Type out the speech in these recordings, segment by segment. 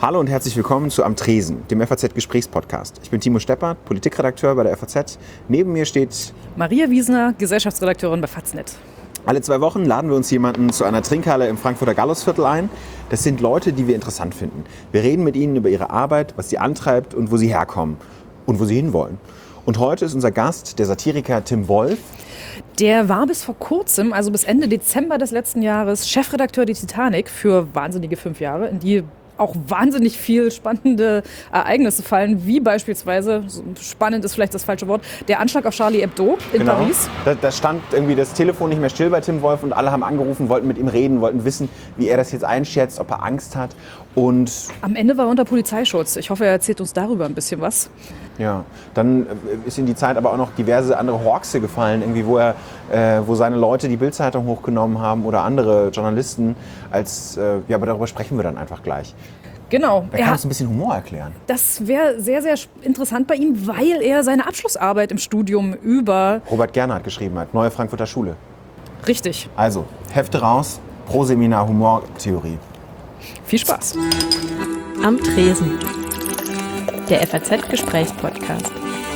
Hallo und herzlich willkommen zu Am Tresen, dem FAZ-Gesprächspodcast. Ich bin Timo Steppert, Politikredakteur bei der FAZ. Neben mir steht Maria Wiesner, Gesellschaftsredakteurin bei FAZ.net. Alle 2 Wochen laden wir uns jemanden zu einer Trinkhalle im Frankfurter Gallusviertel ein. Das sind Leute, die wir interessant finden. Wir reden mit ihnen über ihre Arbeit, was sie antreibt und wo sie herkommen und wo sie hinwollen. Und heute ist unser Gast der Satiriker Tim Wolf. Der war bis vor kurzem, also bis Ende Dezember des letzten Jahres, Chefredakteur der Titanic für wahnsinnige 5 Jahre, in die auch wahnsinnig viel spannende Ereignisse fallen, wie beispielsweise, spannend ist vielleicht das falsche Wort, der Anschlag auf Charlie Hebdo in Paris. Da stand irgendwie das Telefon nicht mehr still bei Tim Wolf und alle haben angerufen, wollten mit ihm reden, wollten wissen, wie er das jetzt einschätzt, ob er Angst hat. Und am Ende war er unter Polizeischutz. Ich hoffe, er erzählt uns darüber ein bisschen was. Ja, dann ist in die Zeit aber auch noch diverse andere Horxe gefallen, irgendwie, wo seine Leute die Bild-Zeitung hochgenommen haben oder andere Journalisten. Aber darüber sprechen wir dann einfach gleich. Genau. Er kann uns ein bisschen Humor erklären. Das wäre sehr, sehr interessant bei ihm, weil er seine Abschlussarbeit im Studium über Robert Gernhardt geschrieben hat, Neue Frankfurter Schule. Richtig. Also, Hefte raus, Pro-Seminar Humortheorie. Viel Spaß. Am Tresen. Der FAZ-Gesprächspodcast.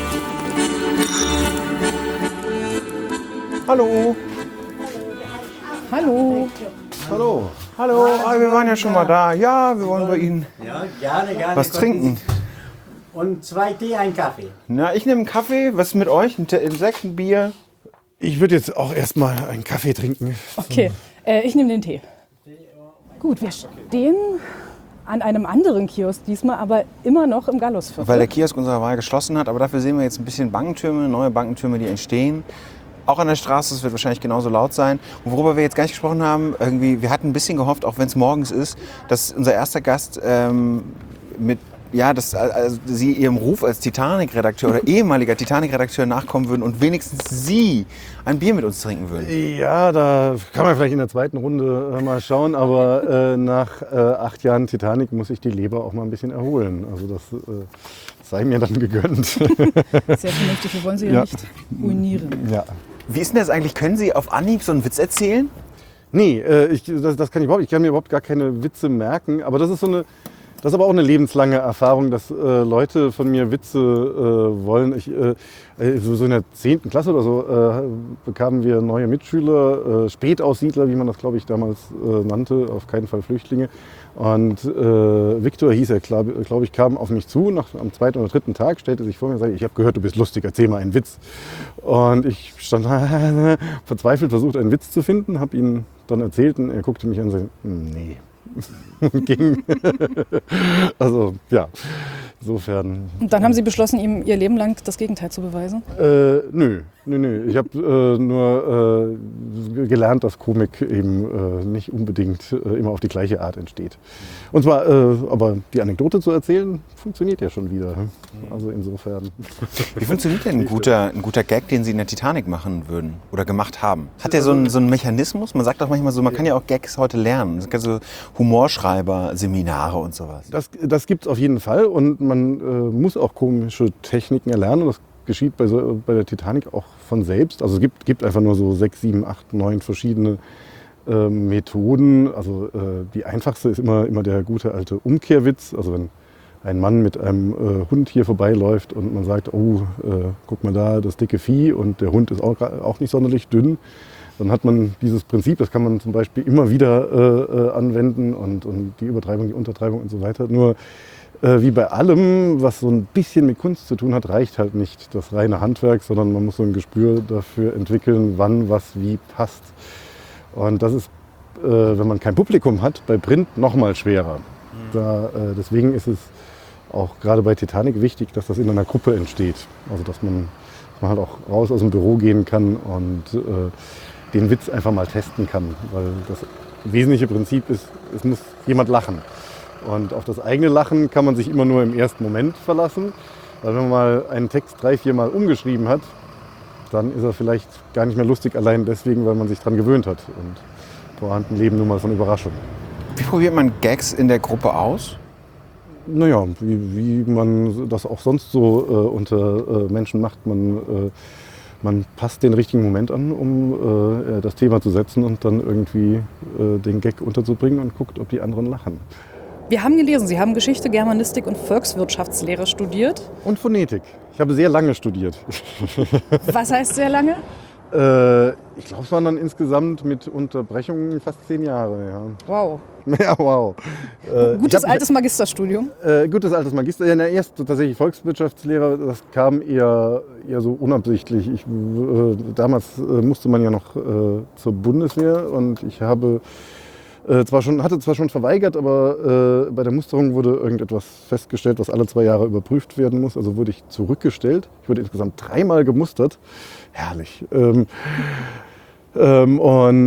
Hallo. Hallo. Hallo. Hallo. Wir waren ja schon mal da. Ja, wir wollen bei Ihnen gerne. was trinken. Und 2 Tee, ein Kaffee. Na, ich nehme einen Kaffee. Was ist mit euch? Ein Sekt, ein Bier? Ich würde jetzt auch erstmal einen Kaffee trinken. Okay, ich nehme den Tee. Gut, wir stehen an einem anderen Kiosk diesmal, aber immer noch im Gallusviertel. Weil der Kiosk unserer Wahl geschlossen hat, aber dafür sehen wir jetzt ein bisschen Bankentürme, neue Bankentürme, die entstehen. Auch an der Straße, es wird wahrscheinlich genauso laut sein. Und worüber wir jetzt gar nicht gesprochen haben, wir hatten ein bisschen gehofft, auch wenn es morgens ist, dass unser erster Gast Sie Ihrem Ruf als Titanic-Redakteur oder ehemaliger Titanic-Redakteur nachkommen würden und wenigstens Sie ein Bier mit uns trinken würden. Ja, da kann man vielleicht in der zweiten Runde mal schauen, aber nach 8 Jahren Titanic muss ich die Leber auch mal ein bisschen erholen. Also das sei mir dann gegönnt. Sehr vernünftig, wir wollen Sie ja nicht ruinieren. Ja. Wie ist denn das eigentlich? Können Sie auf Anhieb so einen Witz erzählen? Nee, das kann ich überhaupt. Ich kann mir überhaupt gar keine Witze merken, aber das ist aber auch eine lebenslange Erfahrung, dass Leute von mir Witze wollen. So in der 10. Klasse oder so bekamen wir neue Mitschüler, Spätaussiedler, wie man das, glaube ich, damals nannte, auf keinen Fall Flüchtlinge. Und Viktor hieß er, glaube ich, kam auf mich zu, am 2. oder 3. Tag, stellte sich vor mir und sagte, ich habe gehört, du bist lustig, erzähl mal einen Witz. Und ich stand verzweifelt versucht, einen Witz zu finden, habe ihn dann erzählt und er guckte mich an und sagte, nee. Ging. Also ja, insofern. Und dann haben Sie beschlossen, ihm Ihr Leben lang das Gegenteil zu beweisen? Nö. Ich habe nur gelernt, dass Komik eben nicht unbedingt immer auf die gleiche Art entsteht. Und zwar, aber die Anekdote zu erzählen, funktioniert ja schon wieder. Also insofern. Wie funktioniert denn ein guter Gag, den Sie in der Titanic machen würden oder gemacht haben? Hat der so einen Mechanismus? Man sagt doch manchmal so, man kann ja auch Gags heute lernen. Es gibt so Humorschreiber-Seminare und sowas. Das gibt es auf jeden Fall und man muss auch komische Techniken erlernen. Das geschieht bei der Titanic auch von selbst. Also es gibt einfach nur so 6, 7, 8, 9 verschiedene Methoden. Also die einfachste ist immer der gute alte Umkehrwitz. Also wenn ein Mann mit einem Hund hier vorbeiläuft und man sagt, guck mal da, das dicke Vieh und der Hund ist auch nicht sonderlich dünn, dann hat man dieses Prinzip, das kann man zum Beispiel immer wieder anwenden und die Übertreibung, die Untertreibung und so weiter. Nur wie bei allem, was so ein bisschen mit Kunst zu tun hat, reicht halt nicht das reine Handwerk, sondern man muss so ein Gespür dafür entwickeln, wann was wie passt. Und das ist, wenn man kein Publikum hat, bei Print noch mal schwerer. Deswegen ist es auch gerade bei Titanic wichtig, dass das in einer Gruppe entsteht. Also dass man halt auch raus aus dem Büro gehen kann und den Witz einfach mal testen kann. Weil das wesentliche Prinzip ist, es muss jemand lachen. Und auf das eigene Lachen kann man sich immer nur im ersten Moment verlassen. Weil wenn man mal einen Text 3, 4 Mal umgeschrieben hat, dann ist er vielleicht gar nicht mehr lustig, allein deswegen, weil man sich dran gewöhnt hat. Und Pointen leben nun mal von Überraschung. Wie probiert man Gags in der Gruppe aus? Naja, wie man das auch sonst so unter Menschen macht. Man passt den richtigen Moment an, um das Thema zu setzen und dann irgendwie den Gag unterzubringen und guckt, ob die anderen lachen. Wir haben gelesen, Sie haben Geschichte, Germanistik und Volkswirtschaftslehre studiert. Und Phonetik. Ich habe sehr lange studiert. Was heißt sehr lange? Ich glaube, es waren dann insgesamt mit Unterbrechungen fast 10 Jahre. Ja, Wow. ja wow. Gutes altes Magisterstudium. Gutes altes Magister. Ja, erst tatsächlich Volkswirtschaftslehre, das kam eher so unabsichtlich. Damals musste man ja noch zur Bundeswehr und ich hatte zwar schon verweigert, aber bei der Musterung wurde irgendetwas festgestellt, was alle 2 Jahre überprüft werden muss. Also wurde ich zurückgestellt. Ich wurde insgesamt 3-mal gemustert. Herrlich. Dann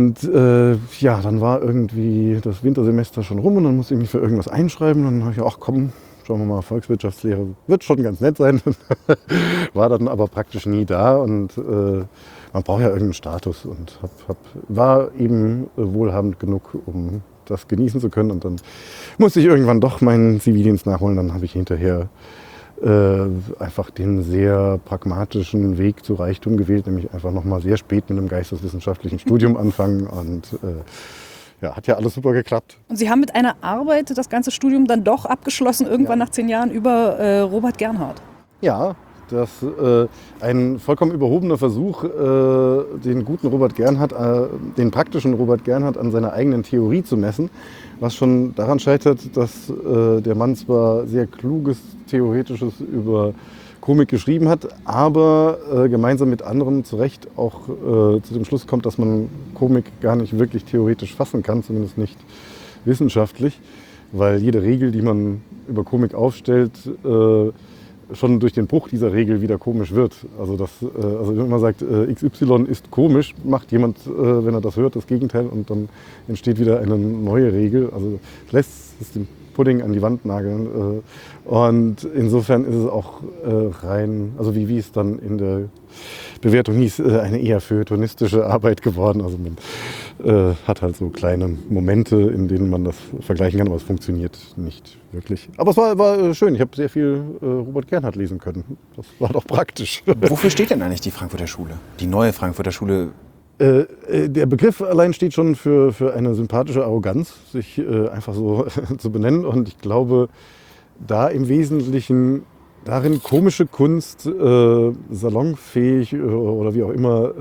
war irgendwie das Wintersemester schon rum und dann musste ich mich für irgendwas einschreiben. Dann habe ich gedacht, ach komm, schauen wir mal, Volkswirtschaftslehre wird schon ganz nett sein. War dann aber praktisch nie da und man braucht ja irgendeinen Status und war eben wohlhabend genug, um das genießen zu können. Und dann musste ich irgendwann doch meinen Zivildienst nachholen. Dann habe ich hinterher einfach den sehr pragmatischen Weg zu Reichtum gewählt, nämlich einfach nochmal sehr spät mit einem geisteswissenschaftlichen Studium anfangen und hat ja alles super geklappt. Und Sie haben mit einer Arbeit das ganze Studium dann doch abgeschlossen, irgendwann nach 10 Jahren, über Robert Gernhardt. Ja, das ein vollkommen überhobener Versuch, den guten Robert Gernhardt, den praktischen Robert Gernhardt an seiner eigenen Theorie zu messen, was schon daran scheitert, dass der Mann zwar sehr kluges Theoretisches über Komik geschrieben hat, aber gemeinsam mit anderen zu Recht auch zu dem Schluss kommt, dass man Komik gar nicht wirklich theoretisch fassen kann, zumindest nicht wissenschaftlich, weil jede Regel, die man über Komik aufstellt, schon durch den Bruch dieser Regel wieder komisch wird. Also wenn man sagt, XY ist komisch, macht jemand, wenn er das hört, das Gegenteil und dann entsteht wieder eine neue Regel. Also lässt es den Pudding an die Wand nageln. Und insofern ist es auch rein, also wie es dann in der Bewertung hieß, eine eher feuilletonistische Arbeit geworden. Also man hat halt so kleine Momente, in denen man das vergleichen kann, aber es funktioniert nicht wirklich. Aber es war schön. Ich habe sehr viel Robert Gernhardt lesen können. Das war doch praktisch. Wofür steht denn eigentlich die Frankfurter Schule? Die neue Frankfurter Schule? Der Begriff allein steht schon für eine sympathische Arroganz, sich einfach so zu benennen. Und ich glaube, da im Wesentlichen darin komische Kunst, salonfähig oder wie auch immer,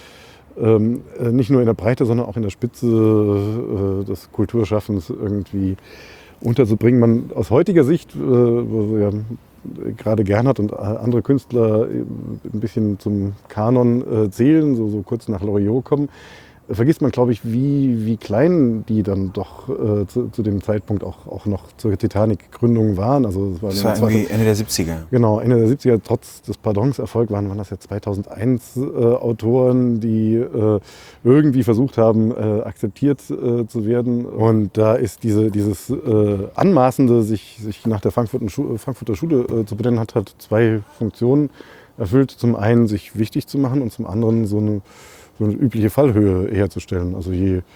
nicht nur in der Breite, sondern auch in der Spitze des Kulturschaffens irgendwie unterzubringen. Man aus heutiger Sicht, wo wir ja gerade Gernhardt und andere Künstler ein bisschen zum Kanon zählen, so kurz nach Loriot kommen, vergisst man, glaube ich, wie klein die dann doch zu dem Zeitpunkt auch noch zur Titanic-Gründung waren. Also das war irgendwie Ende der 70er. Genau, Ende der 70er, trotz des Pardons Erfolg waren das ja 2001 Autoren, die irgendwie versucht haben, akzeptiert zu werden. Und da ist dieses Anmaßende, sich nach der Frankfurter Schule zu benennen, hat 2 Funktionen erfüllt. Zum einen, sich wichtig zu machen und zum anderen so eine übliche Fallhöhe herzustellen. Also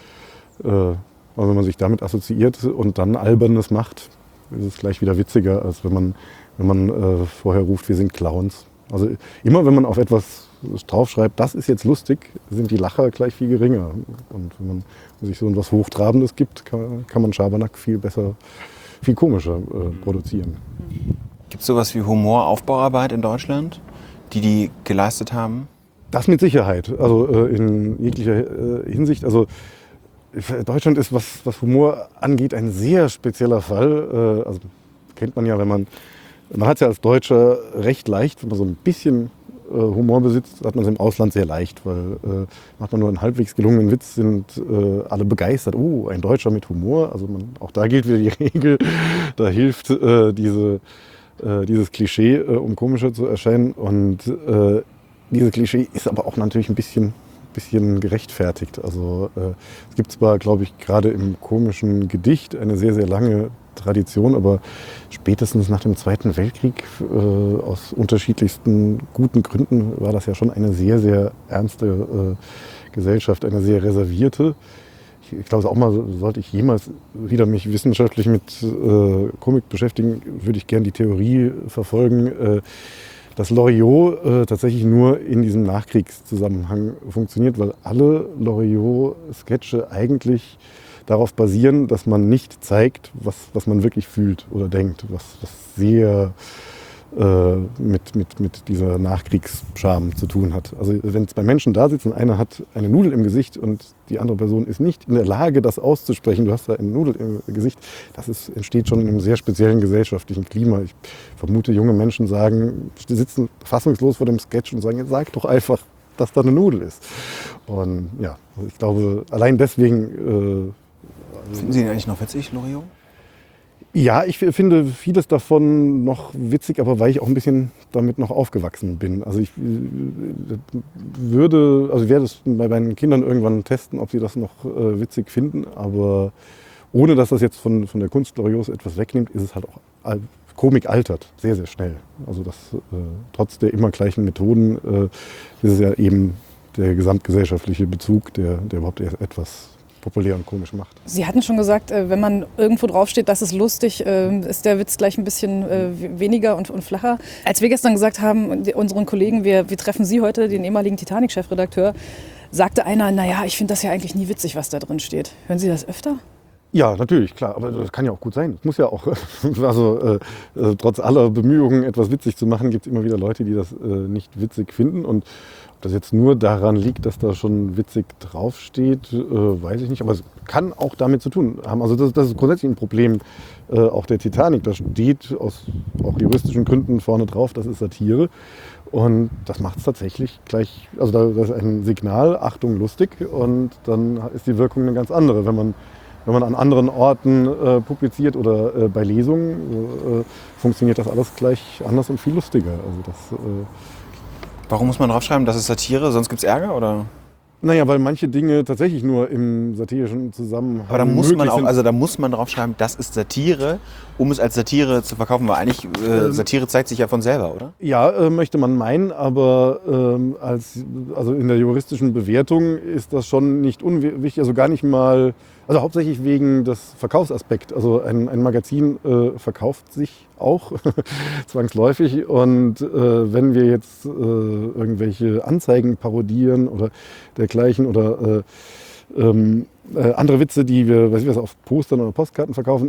wenn man sich damit assoziiert und dann Albernes macht, ist es gleich wieder witziger, als wenn man vorher ruft, wir sind Clowns. Also immer wenn man auf etwas draufschreibt, das ist jetzt lustig, sind die Lacher gleich viel geringer. Und wenn man sich so etwas Hochtrabendes gibt, kann man Schabernack viel besser, viel komischer produzieren. Gibt es sowas wie Humoraufbauarbeit in Deutschland, die geleistet haben? Das mit Sicherheit, also in jeglicher Hinsicht. Also Deutschland ist, was Humor angeht, ein sehr spezieller Fall. Also kennt man ja, man hat es ja als Deutscher recht leicht, wenn man so ein bisschen Humor besitzt, hat man es im Ausland sehr leicht, weil macht man nur einen halbwegs gelungenen Witz, sind alle begeistert. Oh, ein Deutscher mit Humor. Also auch da gilt wieder die Regel, da hilft dieses Klischee, um komischer zu erscheinen. Und dieses Klischee ist aber auch natürlich ein bisschen gerechtfertigt. Also es gibt zwar, glaube ich, gerade im komischen Gedicht eine sehr, sehr lange Tradition, aber spätestens nach dem Zweiten Weltkrieg aus unterschiedlichsten guten Gründen war das ja schon eine sehr, sehr ernste Gesellschaft, eine sehr reservierte. Ich glaube, auch mal, sollte ich jemals wieder mich wissenschaftlich mit Komik beschäftigen, würde ich gerne die Theorie verfolgen, dass Loriot tatsächlich nur in diesem Nachkriegszusammenhang funktioniert, weil alle Loriot-Sketche eigentlich darauf basieren, dass man nicht zeigt, was man wirklich fühlt oder denkt, was sehr mit dieser Nachkriegsscham zu tun hat. Also wenn zwei Menschen da sitzen, einer hat eine Nudel im Gesicht und die andere Person ist nicht in der Lage, das auszusprechen, du hast da eine Nudel im Gesicht, entsteht schon in einem sehr speziellen gesellschaftlichen Klima. Ich vermute, junge Menschen die sitzen fassungslos vor dem Sketch und sagen, jetzt sag doch einfach, dass da eine Nudel ist. Und ja, also ich glaube, allein deswegen... Finden Sie ihn eigentlich noch witzig, Loriot? Ja, ich finde vieles davon noch witzig, aber weil ich auch ein bisschen damit noch aufgewachsen bin. Also ich werde das bei meinen Kindern irgendwann testen, ob sie das noch witzig finden, aber ohne dass das jetzt von der Kunst Loriots etwas wegnimmt, ist es halt auch, Komik altert sehr, sehr schnell. Also das, trotz der immer gleichen Methoden ist es ja eben der gesamtgesellschaftliche Bezug, der überhaupt erst etwas populär und komisch macht. Sie hatten schon gesagt, wenn man irgendwo draufsteht, das ist lustig, ist der Witz gleich ein bisschen weniger und flacher. Als wir gestern gesagt haben, unseren Kollegen, wir treffen Sie heute, den ehemaligen Titanic-Chefredakteur, sagte einer, naja, ich finde das ja eigentlich nie witzig, was da drin steht. Hören Sie das öfter? Ja, natürlich, klar, aber das kann ja auch gut sein. Es muss ja auch, also trotz aller Bemühungen, etwas witzig zu machen, gibt es immer wieder Leute, die das nicht witzig finden. Und ob das jetzt nur daran liegt, dass da schon witzig draufsteht, weiß ich nicht. Aber es kann auch damit zu tun haben. Also das ist grundsätzlich ein Problem auch der Titanic. Da steht aus auch juristischen Gründen vorne drauf, das ist Satire. Und das macht es tatsächlich gleich, also das ist ein Signal, Achtung, lustig. Und dann ist die Wirkung eine ganz andere, wenn man an anderen Orten publiziert oder bei Lesungen, funktioniert das alles gleich anders und viel lustiger. Also Warum muss man draufschreiben, das ist Satire, sonst gibt es Ärger? Oder? Naja, weil manche Dinge tatsächlich nur im satirischen Zusammenhang Aber da muss man auch, sind. also da muss man draufschreiben, das ist Satire, um es als Satire zu verkaufen, weil eigentlich Satire zeigt sich ja von selber, oder? Ja, möchte man meinen, aber also in der juristischen Bewertung ist das schon nicht unwichtig, also gar nicht mal, also hauptsächlich wegen des Verkaufsaspekts. Also ein Magazin verkauft sich auch zwangsläufig und wenn wir jetzt irgendwelche Anzeigen parodieren oder dergleichen oder andere Witze, die wir auf Postern oder Postkarten verkaufen,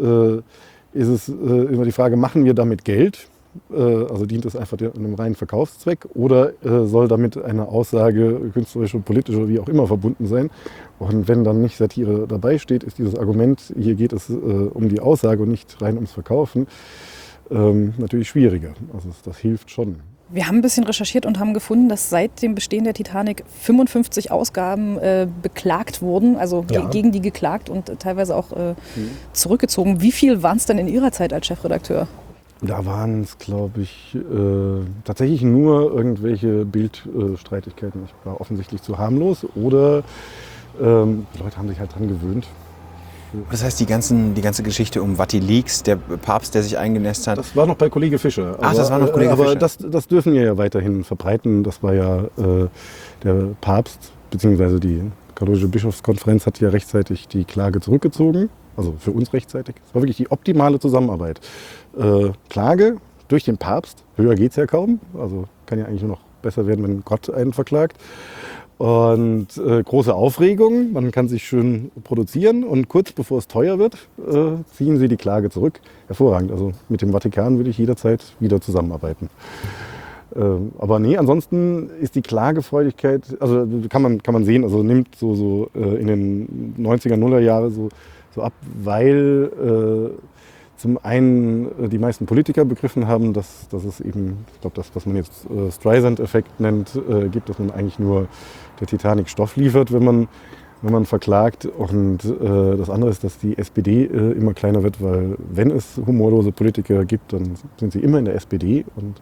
ist es immer die Frage, machen wir damit Geld? Also dient es einfach einem reinen Verkaufszweck oder soll damit eine Aussage, künstlerische, politische oder wie auch immer verbunden sein? Und wenn dann nicht Satire dabei steht, ist dieses Argument, hier geht es um die Aussage und nicht rein ums Verkaufen, natürlich schwieriger. Also das hilft schon. Wir haben ein bisschen recherchiert und haben gefunden, dass seit dem Bestehen der Titanic 55 Ausgaben beklagt wurden, also gegen die geklagt und teilweise auch zurückgezogen. Wie viel waren es denn in Ihrer Zeit als Chefredakteur? Da waren es, glaube ich, tatsächlich nur irgendwelche Bildstreitigkeiten. Ich war offensichtlich zu harmlos oder die Leute haben sich halt dran gewöhnt. Das heißt, die ganze Geschichte um WikiLeaks, der Papst, der sich eingenässt hat. Das war noch bei Kollege Fischer. Ach, das war noch Kollege Fischer. Aber das dürfen wir ja weiterhin verbreiten. Das war ja der Papst, beziehungsweise die katholische Bischofskonferenz hat ja rechtzeitig die Klage zurückgezogen. Also für uns rechtzeitig. Es war wirklich die optimale Zusammenarbeit. Klage durch den Papst, höher geht es ja kaum. Also kann ja eigentlich nur noch besser werden, wenn Gott einen verklagt. Und große Aufregung, man kann sich schön produzieren und kurz bevor es teuer wird, ziehen sie die Klage zurück. Hervorragend, also mit dem Vatikan würde ich jederzeit wieder zusammenarbeiten. Aber nee, ansonsten ist die Klagefreudigkeit, also kann man sehen, also nimmt so in den 90er, 0er Jahre so ab, weil zum einen die meisten Politiker begriffen haben, dass es eben, ich glaube, das, was man jetzt Streisand-Effekt nennt, gibt, dass man eigentlich nur der Titanic Stoff liefert, wenn man verklagt. Und das andere ist, dass die SPD immer kleiner wird, weil wenn es humorlose Politiker gibt, dann sind sie immer in der SPD. Und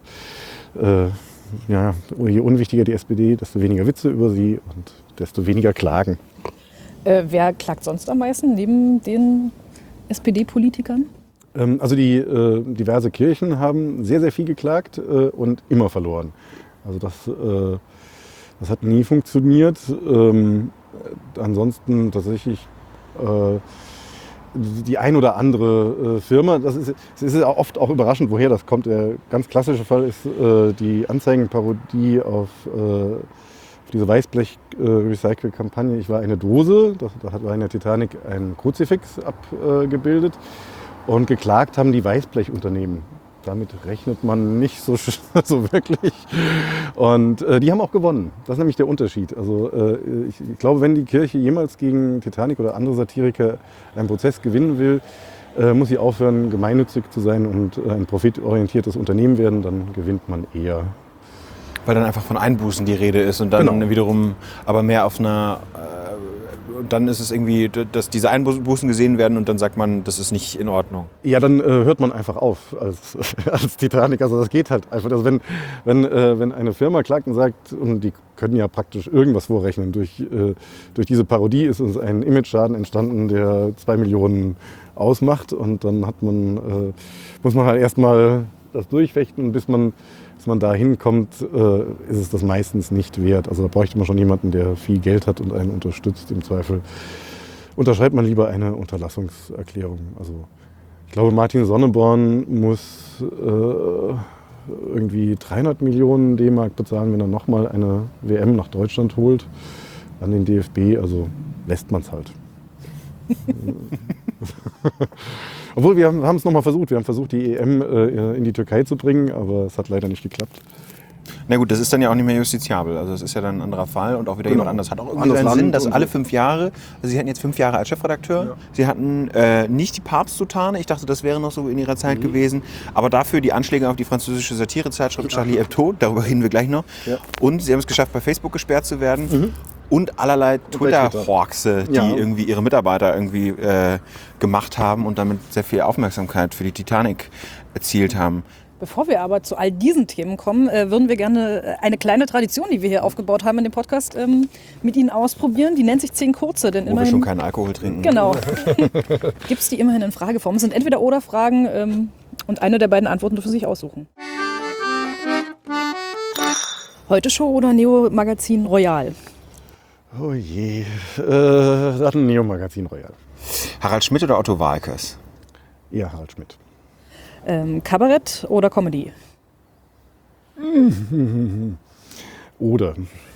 je unwichtiger die SPD, desto weniger Witze über sie und desto weniger Klagen. Wer klagt sonst am meisten neben den SPD-Politikern? Also die diverse Kirchen haben sehr, sehr viel geklagt und immer verloren. Also das hat nie funktioniert. Ansonsten tatsächlich die ein oder andere Firma, es ist oft auch überraschend, woher das kommt. Der ganz klassische Fall ist die Anzeigenparodie auf diese Weißblech-Recycle-Kampagne. Ich war eine Dose, da war in der Titanic ein Kruzifix abgebildet und geklagt haben die Weißblechunternehmen. Damit rechnet man nicht so wirklich. Und die haben auch gewonnen. Das ist nämlich der Unterschied. Also ich glaube, wenn die Kirche jemals gegen Titanic oder andere Satiriker einen Prozess gewinnen will, muss sie aufhören, gemeinnützig zu sein und ein profitorientiertes Unternehmen werden, dann gewinnt man eher. Weil dann einfach von Einbußen die Rede ist und dann wiederum aber mehr auf einer... dann ist es irgendwie, dass diese Einbußen gesehen werden und dann sagt man, das ist nicht in Ordnung. Ja, dann hört man einfach auf als Titanic. Also das geht halt einfach. Also wenn eine Firma klagt und sagt, und die können ja praktisch irgendwas vorrechnen, durch diese Parodie ist uns ein Imageschaden entstanden, der 2 Millionen ausmacht und dann muss man halt erstmal das durchfechten, bis man da hinkommt, ist es das meistens nicht wert. Also da bräuchte man schon jemanden, der viel Geld hat und einen unterstützt. Im Zweifel unterschreibt man lieber eine Unterlassungserklärung. Also ich glaube, Martin Sonneborn muss irgendwie 300 Millionen D-Mark bezahlen, wenn er nochmal eine WM nach Deutschland holt, an den DFB. Also lässt man es halt. Obwohl, wir haben es nochmal versucht. Wir haben versucht, die EM in die Türkei zu bringen, aber es hat leider nicht geklappt. Na gut, das ist dann ja auch nicht mehr justiziabel. Also das ist ja dann ein anderer Fall und auch wieder jemand anders. Hat auch irgendwie seinen Sinn, dass alle 5 Jahre, also Sie hatten jetzt 5 Jahre als Chefredakteur, Sie hatten nicht die Papstsutane, ich dachte, das wäre noch so in Ihrer Zeit gewesen, aber dafür die Anschläge auf die französische Satirezeitschrift Charlie Hebdo, darüber reden wir gleich noch. Ja. Und Sie haben es geschafft, bei Facebook gesperrt zu werden. Und allerlei Twitter-Horxe, die irgendwie ihre Mitarbeiter irgendwie gemacht haben und damit sehr viel Aufmerksamkeit für die Titanic erzielt haben. Bevor wir aber zu all diesen Themen kommen, würden wir gerne eine kleine Tradition, die wir hier aufgebaut haben in dem Podcast, mit Ihnen ausprobieren. Die nennt sich 10 Kurze. Denn Wo wir schon keinen Alkohol trinken. Genau. Gibt es die immerhin in Frageform. Es sind Entweder-Oder-Fragen und eine der beiden Antworten dürfen Sie sich aussuchen. Heute-Show oder Neo-Magazin Royal? Oh je, das hat ein Neo-Magazin Royal. Harald Schmidt oder Otto Walkes? Eher Harald Schmidt. Kabarett oder Comedy? Oder.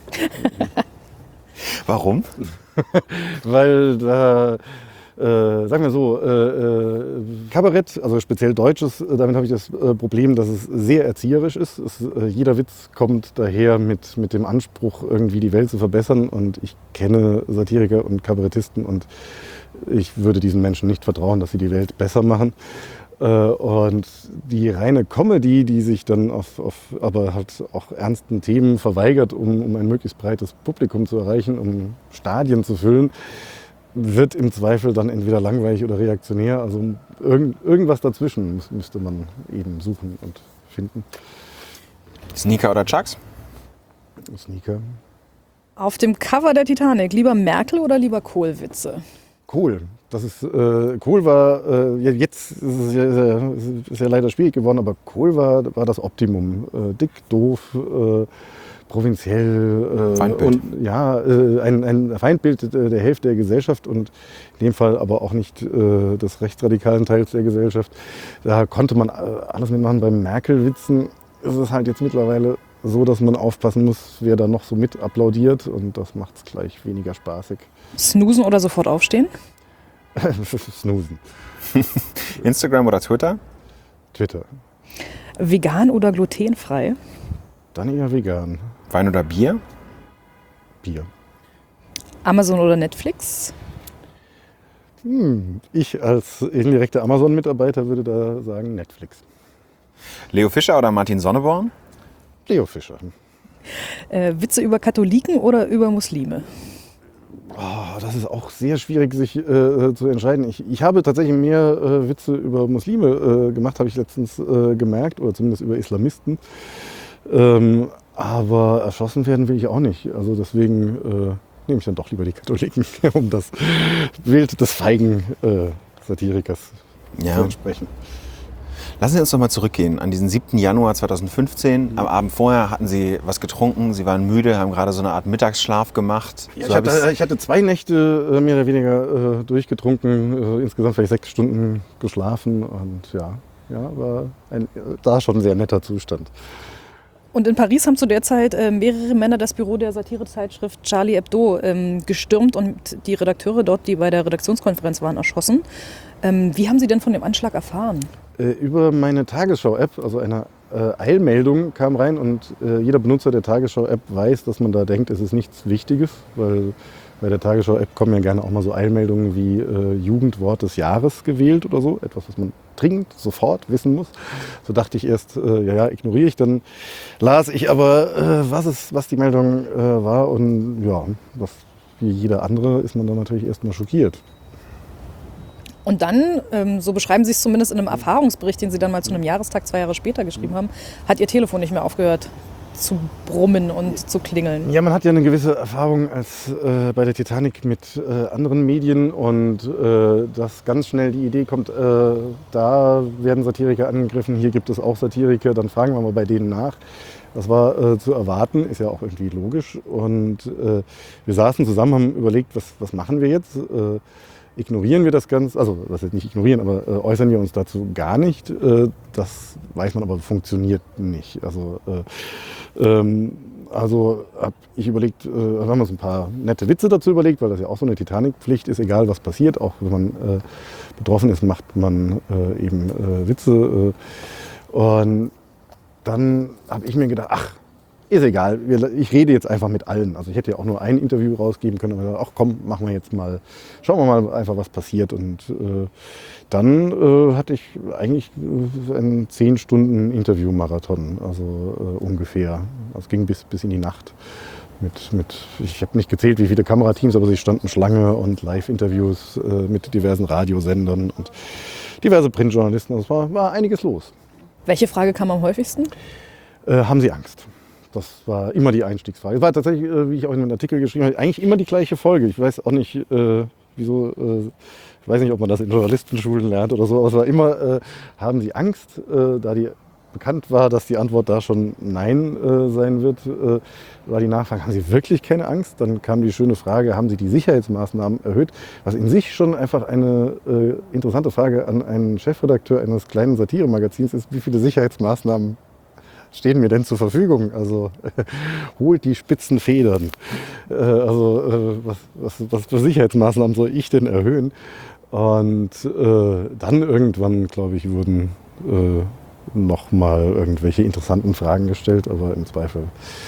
Warum? Weil da, sagen wir so, Kabarett, also speziell Deutsches, damit habe ich das Problem, dass es sehr erzieherisch ist. Jeder Witz kommt daher mit dem Anspruch, irgendwie die Welt zu verbessern. Und ich kenne Satiriker und Kabarettisten und ich würde diesen Menschen nicht vertrauen, dass sie die Welt besser machen. Und die reine Comedy, die sich dann auf aber halt auch ernsten Themen verweigert, um ein möglichst breites Publikum zu erreichen, um Stadien zu füllen, wird im Zweifel dann entweder langweilig oder reaktionär. Also irgendwas dazwischen müsste man eben suchen und finden. Sneaker oder Chucks? Sneaker. Auf dem Cover der Titanic, lieber Merkel oder lieber Kohl-Witze? Kohl. Kohl war, jetzt ist es ja leider schwierig geworden, aber Kohl war das Optimum. Dick, doof, provinziell. Feindbild. Und ja, ein Feindbild der Hälfte der Gesellschaft und in dem Fall aber auch nicht des rechtsradikalen Teils der Gesellschaft. Da konnte man alles mitmachen. Beim Merkel-Witzen ist es halt jetzt mittlerweile so, dass man aufpassen muss, wer da noch so mit applaudiert und das macht es gleich weniger spaßig. Snoosen oder sofort aufstehen? Snoosen. Instagram oder Twitter? Twitter. Vegan oder glutenfrei? Dann eher vegan. Wein oder Bier? Bier. Amazon oder Netflix? Ich als indirekter Amazon-Mitarbeiter würde da sagen Netflix. Leo Fischer oder Martin Sonneborn? Leo Fischer. Witze über Katholiken oder über Muslime? Oh, das ist auch sehr schwierig, sich zu entscheiden. Ich habe tatsächlich mehr Witze über Muslime gemacht, habe ich letztens gemerkt, oder zumindest über Islamisten. Aber erschossen werden will ich auch nicht. Also deswegen nehme ich dann doch lieber die Katholiken, um das Bild des feigen Satirikers zu entsprechen. Lassen Sie uns noch mal zurückgehen an diesen 7. Januar 2015. Am Abend vorher hatten Sie was getrunken, Sie waren müde, haben gerade so eine Art Mittagsschlaf gemacht. Ja, ich hatte 2 Nächte mehr oder weniger durchgetrunken, insgesamt vielleicht 6 Stunden geschlafen und ja war da schon ein sehr netter Zustand. Und in Paris haben zu der Zeit mehrere Männer das Büro der Satirezeitschrift Charlie Hebdo gestürmt und die Redakteure dort, die bei der Redaktionskonferenz waren, erschossen. Wie haben Sie denn von dem Anschlag erfahren? Über meine Tagesschau-App, also eine Eilmeldung kam rein und jeder Benutzer der Tagesschau-App weiß, dass man da denkt, es ist nichts Wichtiges, weil bei der Tagesschau-App kommen ja gerne auch mal so Eilmeldungen wie Jugendwort des Jahres gewählt oder so, etwas, was man dringend sofort wissen muss. So dachte ich erst, ignoriere ich. Dann las ich aber, was die Meldung war und ja, wie jeder andere ist man dann natürlich erstmal schockiert. Und dann, so beschreiben Sie es zumindest in einem Erfahrungsbericht, den Sie dann mal zu einem Jahrestag 2 Jahre später geschrieben haben, hat Ihr Telefon nicht mehr aufgehört zu brummen und zu klingeln. Ja, man hat ja eine gewisse Erfahrung als bei der Titanic mit anderen Medien und dass ganz schnell die Idee kommt, da werden Satiriker angegriffen, hier gibt es auch Satiriker, dann fragen wir mal bei denen nach. Das war zu erwarten, ist ja auch irgendwie logisch. Und wir saßen zusammen, haben überlegt, was machen wir jetzt? Ignorieren wir das Ganze, also was jetzt nicht ignorieren, aber äußern wir uns dazu gar nicht. Das weiß man aber, funktioniert nicht. Also habe ich überlegt, haben wir uns ein paar nette Witze dazu überlegt, weil das ja auch so eine Titanic-Pflicht ist, egal was passiert, auch wenn man betroffen ist, macht man eben Witze. Und dann habe ich mir gedacht, ach, ist egal, ich rede jetzt einfach mit allen. Also ich hätte ja auch nur ein Interview rausgeben können, aber ach komm, machen wir jetzt mal, schauen wir mal einfach, was passiert. Und dann hatte ich eigentlich einen 10 Stunden Interview-Marathon, also ungefähr. Das ging bis in die Nacht. Ich habe nicht gezählt, wie viele Kamerateams, aber sie standen Schlange und Live-Interviews mit diversen Radiosendern und diverse Printjournalisten. Also es war einiges los. Welche Frage kam am häufigsten? Haben Sie Angst? Das war immer die Einstiegsfrage. Es war tatsächlich, wie ich auch in einem Artikel geschrieben habe, eigentlich immer die gleiche Folge. Ich weiß auch nicht, wieso. Ich weiß nicht, ob man das in Journalistenschulen lernt oder so. Aber es war immer, haben Sie Angst? Da die bekannt war, dass die Antwort da schon Nein sein wird, war die Nachfrage, haben Sie wirklich keine Angst? Dann kam die schöne Frage, haben Sie die Sicherheitsmaßnahmen erhöht? Was in sich schon einfach eine interessante Frage an einen Chefredakteur eines kleinen Satiremagazins ist, wie viele Sicherheitsmaßnahmen stehen mir denn zur Verfügung? Also holt die spitzen Federn. Was für Sicherheitsmaßnahmen soll ich denn erhöhen? Und dann irgendwann, glaube ich, wurden nochmal irgendwelche interessanten Fragen gestellt, aber im Zweifel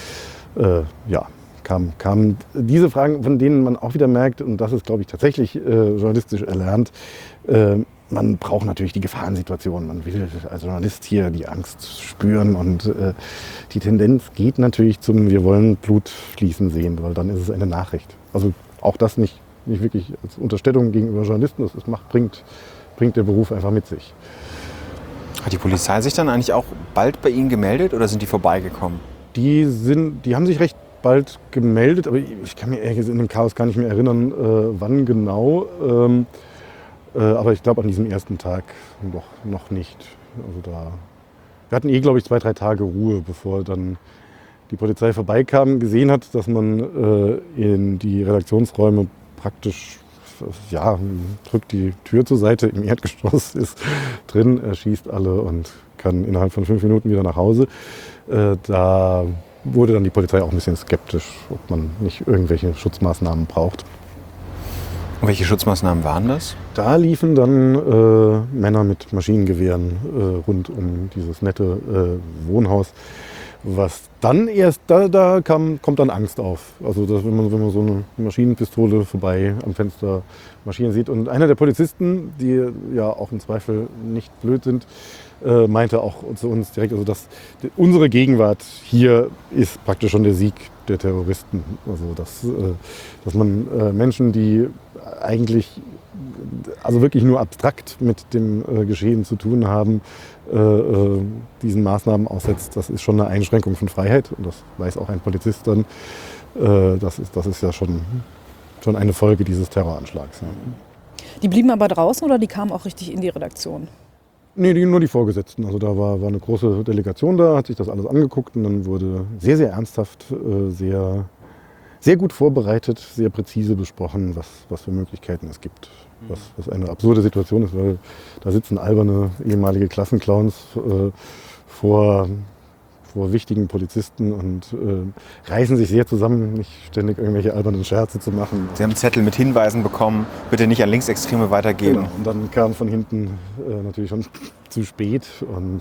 kamen diese Fragen, von denen man auch wieder merkt, und das ist, glaube ich, tatsächlich journalistisch erlernt, man braucht natürlich die Gefahrensituation. Man will als Journalist hier die Angst spüren und die Tendenz geht natürlich zum, wir wollen Blut fließen sehen, weil dann ist es eine Nachricht. Also auch das nicht wirklich als Unterstellung gegenüber Journalisten, das bringt der Beruf einfach mit sich. Hat die Polizei sich dann eigentlich auch bald bei Ihnen gemeldet oder sind die vorbeigekommen? Die haben sich recht bald gemeldet, aber ich kann mir ehrlich gesagt in dem Chaos gar nicht mehr erinnern, wann genau. Aber ich glaube an diesem ersten Tag noch nicht. Also wir hatten glaube ich 2-3 Tage Ruhe, bevor dann die Polizei vorbeikam, gesehen hat, dass man in die Redaktionsräume praktisch drückt die Tür zur Seite, im Erdgeschoss ist drin, erschießt alle und kann innerhalb von 5 Minuten wieder nach Hause. Da wurde dann die Polizei auch ein bisschen skeptisch, ob man nicht irgendwelche Schutzmaßnahmen braucht. Und welche Schutzmaßnahmen waren das? Da liefen dann Männer mit Maschinengewehren rund um dieses nette Wohnhaus. Was dann erst, da kommt dann Angst auf. Also wenn man so eine Maschinenpistole vorbei am Fenster marschieren sieht. Und einer der Polizisten, die ja auch im Zweifel nicht blöd sind, meinte auch zu uns direkt, also dass unsere Gegenwart hier ist praktisch schon der Sieg der Terroristen. Also dass man Menschen, die eigentlich also wirklich nur abstrakt mit dem Geschehen zu tun haben, diesen Maßnahmen aussetzt, das ist schon eine Einschränkung von Freiheit. Und das weiß auch ein Polizist dann. Das ist ja schon eine Folge dieses Terroranschlags. Ja. Die blieben aber draußen oder die kamen auch richtig in die Redaktion? Nee, nur die Vorgesetzten. Also da war eine große Delegation da, hat sich das alles angeguckt und dann wurde sehr, sehr ernsthaft, sehr, sehr gut vorbereitet, sehr präzise besprochen, was für Möglichkeiten es gibt. Was eine absurde Situation ist, weil da sitzen alberne ehemalige Klassenclowns vor vor wichtigen Polizisten und reißen sich sehr zusammen, nicht ständig irgendwelche albernen Scherze zu machen. Sie haben einen Zettel mit Hinweisen bekommen, bitte nicht an Linksextreme weitergeben. Genau. Und dann kam von hinten natürlich schon zu spät und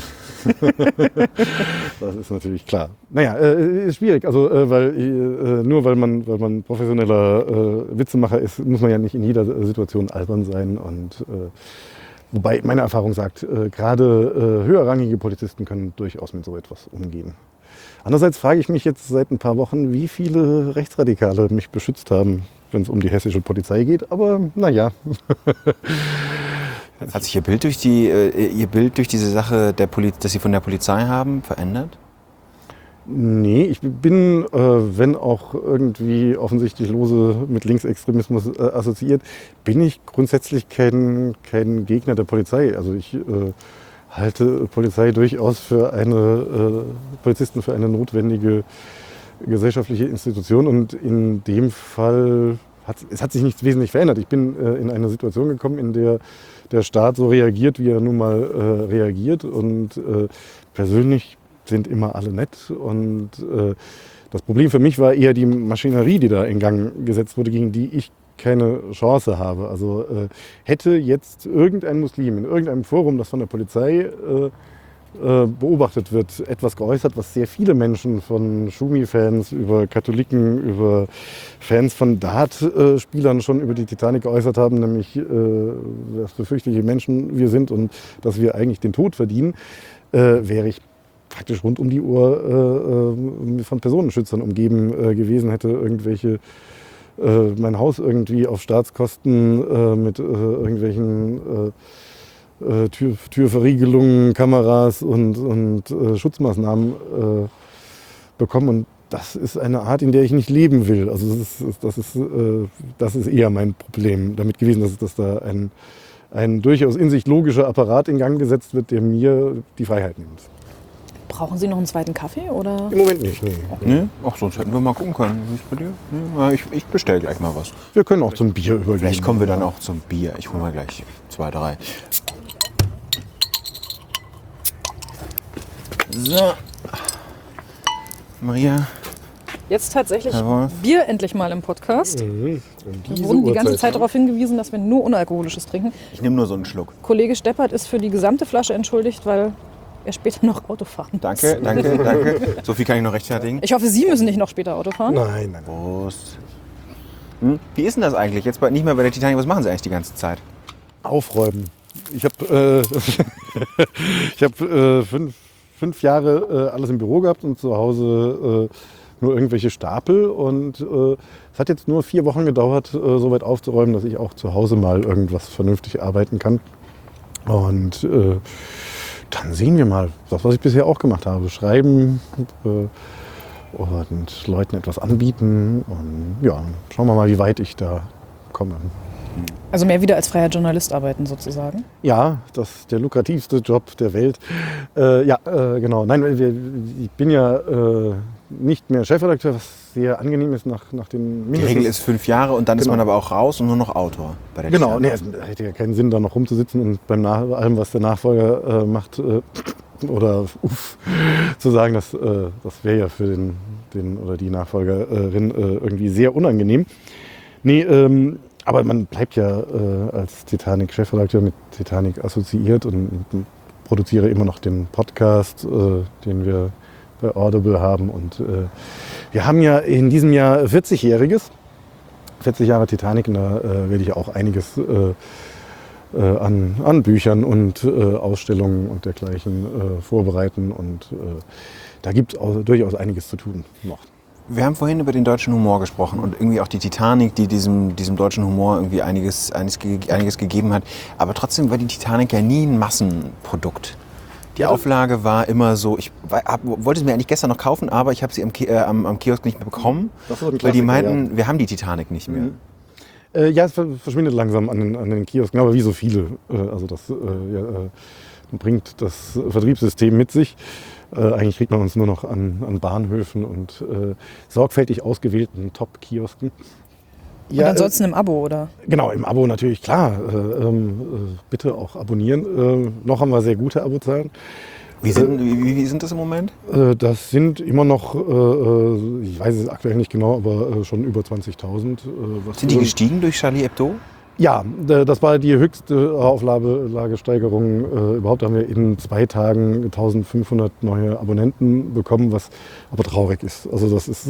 das ist natürlich klar. Naja, ist schwierig, also nur weil man professioneller Witzemacher ist, muss man ja nicht in jeder Situation albern sein und wobei meine Erfahrung sagt, gerade höherrangige Polizisten können durchaus mit so etwas umgehen. Andererseits frage ich mich jetzt seit ein paar Wochen, wie viele Rechtsradikale mich beschützt haben, wenn es um die hessische Polizei geht, aber naja. Hat sich Ihr Bild durch diese Sache, das Sie von der Polizei haben, verändert? Nee, ich bin, wenn auch irgendwie offensichtlich lose mit Linksextremismus assoziiert, bin ich grundsätzlich kein Gegner der Polizei. Also ich halte Polizei durchaus Polizisten für eine notwendige gesellschaftliche Institution und in dem Fall hat sich nichts wesentlich verändert. Ich bin in eine Situation gekommen, in der der Staat so reagiert, wie er nun mal reagiert und persönlich sind immer alle nett und das Problem für mich war eher die Maschinerie, die da in Gang gesetzt wurde, gegen die ich keine Chance habe. Also hätte jetzt irgendein Muslim in irgendeinem Forum, das von der Polizei beobachtet wird, etwas geäußert, was sehr viele Menschen von Schumi-Fans über Katholiken, über Fans von Dart-Spielern schon über die Titanic geäußert haben, nämlich was für fürchterliche Menschen wir sind und dass wir eigentlich den Tod verdienen, wäre ich praktisch rund um die Uhr von Personenschützern umgeben gewesen, hätte mein Haus irgendwie auf Staatskosten mit irgendwelchen Türverriegelungen, Kameras und Schutzmaßnahmen bekommen. Und das ist eine Art, in der ich nicht leben will. Also das ist eher mein Problem damit gewesen, dass da ein durchaus in sich logischer Apparat in Gang gesetzt wird, der mir die Freiheit nimmt. Brauchen Sie noch einen zweiten Kaffee? Oder? Im Moment nicht, nee. Nee? Ach, sonst hätten wir mal gucken können. Wie ist bei dir? Nee, ich bestelle gleich mal was. Wir können auch zum Bier übergehen. Vielleicht kommen wir dann auch zum Bier. Ich hole mal gleich 2, 3. So. Maria. Jetzt tatsächlich Herr Wolf. Bier endlich mal im Podcast. Wir wurden die ganze Zeit darauf hingewiesen, dass wir nur Unalkoholisches trinken. Ich nehme nur so einen Schluck. Kollege Steppert ist für die gesamte Flasche entschuldigt, weil er später noch Auto fahren muss. Danke. So viel kann ich noch rechtfertigen. Ich hoffe, Sie müssen nicht noch später Auto fahren. Nein. Prost. Wie ist denn das eigentlich? Jetzt nicht mehr bei der Titanic. Was machen Sie eigentlich die ganze Zeit? Aufräumen. Ich habe fünf Jahre alles im Büro gehabt und zu Hause nur irgendwelche Stapel. Und es hat jetzt nur 4 Wochen gedauert, so weit aufzuräumen, dass ich auch zu Hause mal irgendwas vernünftig arbeiten kann. Und dann sehen wir mal, das, was ich bisher auch gemacht habe. Schreiben und Leuten etwas anbieten. Und ja, schauen wir mal, wie weit ich da komme. Also mehr wieder als freier Journalist arbeiten sozusagen? Ja, das ist der lukrativste Job der Welt. Genau. Nein, ich bin ja nicht mehr Chefredakteur, was sehr angenehm ist nach den Die Regel ist 5 Jahre und dann ist man aber auch raus und nur noch Autor bei der Genau, Titanic. es hätte ja keinen Sinn, da noch rumzusitzen und beim allem, was der Nachfolger macht, zu sagen, das wäre ja für den oder die Nachfolgerin irgendwie sehr unangenehm. Nee, aber man bleibt ja als Titanic-Chefredakteur mit Titanic assoziiert und produziere immer noch den Podcast, den wir bei Audible haben. Und wir haben ja in diesem Jahr 40-Jähriges, 40 Jahre Titanic, und da werde ich auch einiges an Büchern und Ausstellungen und dergleichen vorbereiten. Und da gibt es durchaus einiges zu tun noch. Wir haben vorhin über den deutschen Humor gesprochen und irgendwie auch die Titanic, die diesem deutschen Humor irgendwie einiges gegeben hat. Aber trotzdem war die Titanic ja nie ein Massenprodukt. Die Auflage war immer so, ich wollte es mir eigentlich gestern noch kaufen, aber ich habe sie am Kiosk nicht mehr bekommen, weil die meinten, wir haben die Titanic nicht mehr. Ja, es verschwindet langsam an den Kiosken, aber wie so viele. Also das bringt das Vertriebssystem mit sich. Eigentlich kriegt man uns nur noch an Bahnhöfen und sorgfältig ausgewählten Top-Kiosken. Und ansonsten im Abo, oder? Genau, im Abo natürlich, klar. Bitte auch abonnieren. Noch haben wir sehr gute Abozahlen. Wie sind das im Moment? Das sind immer noch, ich weiß es aktuell nicht genau, aber schon über 20.000. Sind die gestiegen durch Charlie Hebdo? Ja, das war die höchste Auflagesteigerung überhaupt. Da haben wir in 2 Tagen 1.500 neue Abonnenten bekommen, was aber traurig ist. Also das ist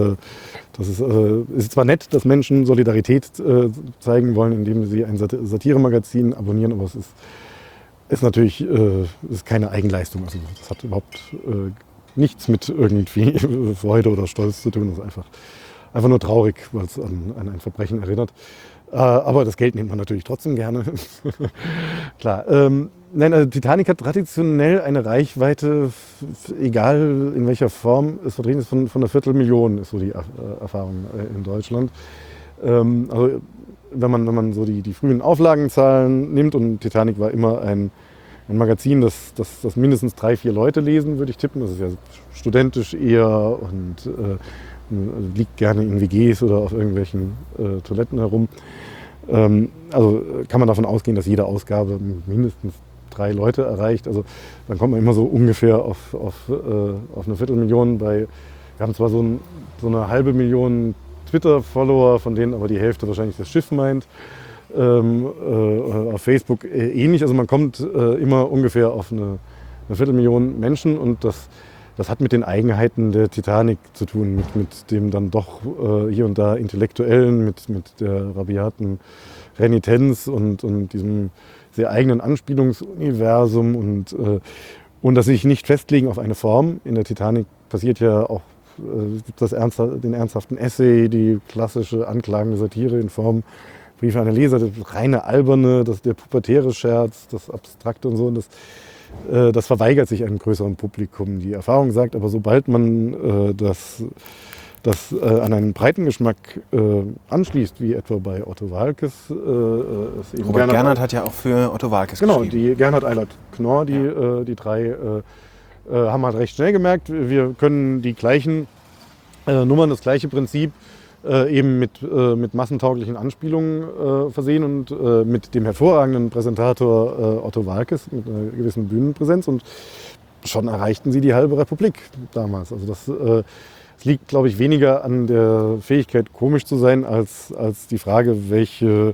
zwar nett, dass Menschen Solidarität zeigen wollen, indem sie ein Satiremagazin abonnieren, aber es ist natürlich ist keine Eigenleistung. Also das hat überhaupt nichts mit irgendwie Freude oder Stolz zu tun. Das ist einfach nur traurig, weil es an ein Verbrechen erinnert. Aber das Geld nimmt man natürlich trotzdem gerne. Klar. Nein, also Titanic hat traditionell eine Reichweite, egal in welcher Form es vertreten ist, von einer Viertelmillion, ist so die Erfahrung in Deutschland. Also wenn man so die frühen Auflagenzahlen nimmt, und Titanic war immer ein Magazin, das mindestens 3-4 Leute lesen, würde ich tippen. Das ist ja studentisch eher und liegt gerne in WGs oder auf irgendwelchen Toiletten herum. Also kann man davon ausgehen, dass jede Ausgabe mindestens 3 Leute erreicht. Also dann kommt man immer so ungefähr auf eine Viertelmillion. Wir haben zwar so eine halbe Million Twitter-Follower, von denen aber die Hälfte wahrscheinlich das Schiff meint. Auf Facebook ähnlich. Also man kommt immer ungefähr auf eine Viertelmillion Menschen, und das hat mit den Eigenheiten der Titanic zu tun, mit dem dann doch hier und da Intellektuellen, mit der rabiaten Renitenz und diesem sehr eigenen Anspielungsuniversum und dass sie sich nicht festlegen auf eine Form. In der Titanic passiert ja auch, gibt den ernsthaften Essay, die klassische anklagende Satire in Form Briefe an den Leser, das reine Alberne, der pubertäre Scherz, das Abstrakte und so. Und das verweigert sich einem größeren Publikum. Die Erfahrung sagt aber, sobald man das an einen breiten Geschmack anschließt, wie etwa bei Otto Waalkes. Robert Gernhardt hat ja auch für Otto Waalkes geschrieben. Genau, die Gernhardt, Eilert, Knorr, die 3 haben halt recht schnell gemerkt, wir können die gleichen Nummern, das gleiche Prinzip eben mit massentauglichen Anspielungen versehen und mit dem hervorragenden Präsentator Otto Waalkes mit einer gewissen Bühnenpräsenz, und schon erreichten sie die halbe Republik damals. Also das liegt, glaube ich, weniger an der Fähigkeit, komisch zu sein, als die Frage, welches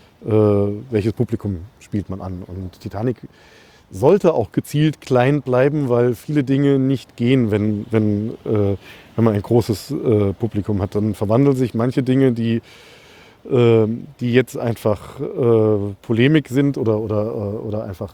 Publikum spielt man an. Und Titanic sollte auch gezielt klein bleiben, weil viele Dinge nicht gehen, wenn man ein großes Publikum hat. Dann verwandeln sich manche Dinge, die jetzt einfach Polemik sind oder einfach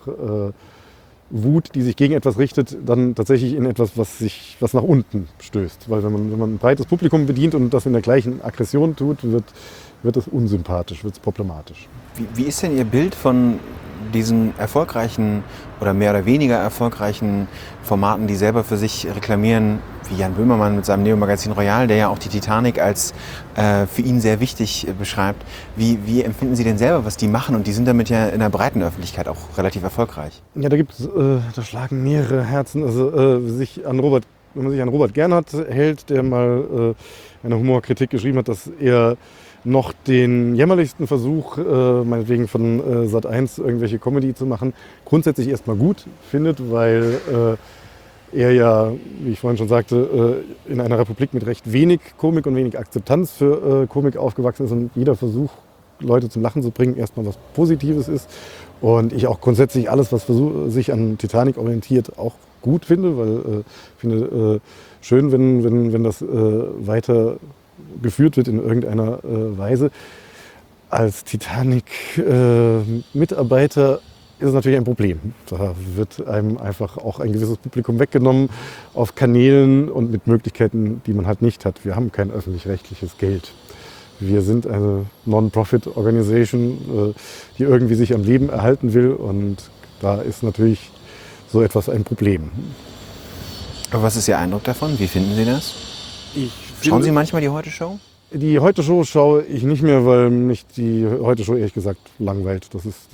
Wut, die sich gegen etwas richtet, dann tatsächlich in etwas, was nach unten stößt. Weil wenn man ein breites Publikum bedient und das in der gleichen Aggression tut, wird es unsympathisch, wird es problematisch. Wie ist denn Ihr Bild von diesen erfolgreichen oder mehr oder weniger erfolgreichen Formaten, die selber für sich reklamieren, wie Jan Böhmermann mit seinem Neo-Magazin Royal, der ja auch die Titanic als für ihn sehr wichtig beschreibt. Wie empfinden Sie denn selber, was die machen? Und die sind damit ja in der breiten Öffentlichkeit auch relativ erfolgreich. Ja, da schlagen mehrere Herzen. Also wenn man sich an Robert Gernhardt hält, der mal eine Humorkritik geschrieben hat, dass er noch den jämmerlichsten Versuch, meinetwegen von Sat.1 irgendwelche Comedy zu machen, grundsätzlich erstmal gut findet, weil er ja, wie ich vorhin schon sagte, in einer Republik mit recht wenig Komik und wenig Akzeptanz für Komik aufgewachsen ist, und jeder Versuch, Leute zum Lachen zu bringen, erstmal was Positives ist. Und ich auch grundsätzlich alles, was sich an Titanic orientiert, auch gut finde, weil ich finde schön, wenn das weiter geführt wird in irgendeiner Weise. Als Titanic-Mitarbeiter ist es natürlich ein Problem. Da wird einem einfach auch ein gewisses Publikum weggenommen auf Kanälen und mit Möglichkeiten, die man halt nicht hat. Wir haben kein öffentlich-rechtliches Geld. Wir sind eine Non-Profit-Organisation, die irgendwie sich am Leben erhalten will, und da ist natürlich so etwas ein Problem. Aber was ist Ihr Eindruck davon? Wie finden Sie das? Schauen Sie manchmal die Heute-Show? Die Heute-Show schaue ich nicht mehr, weil mich die Heute-Show ehrlich gesagt langweilt. Das ist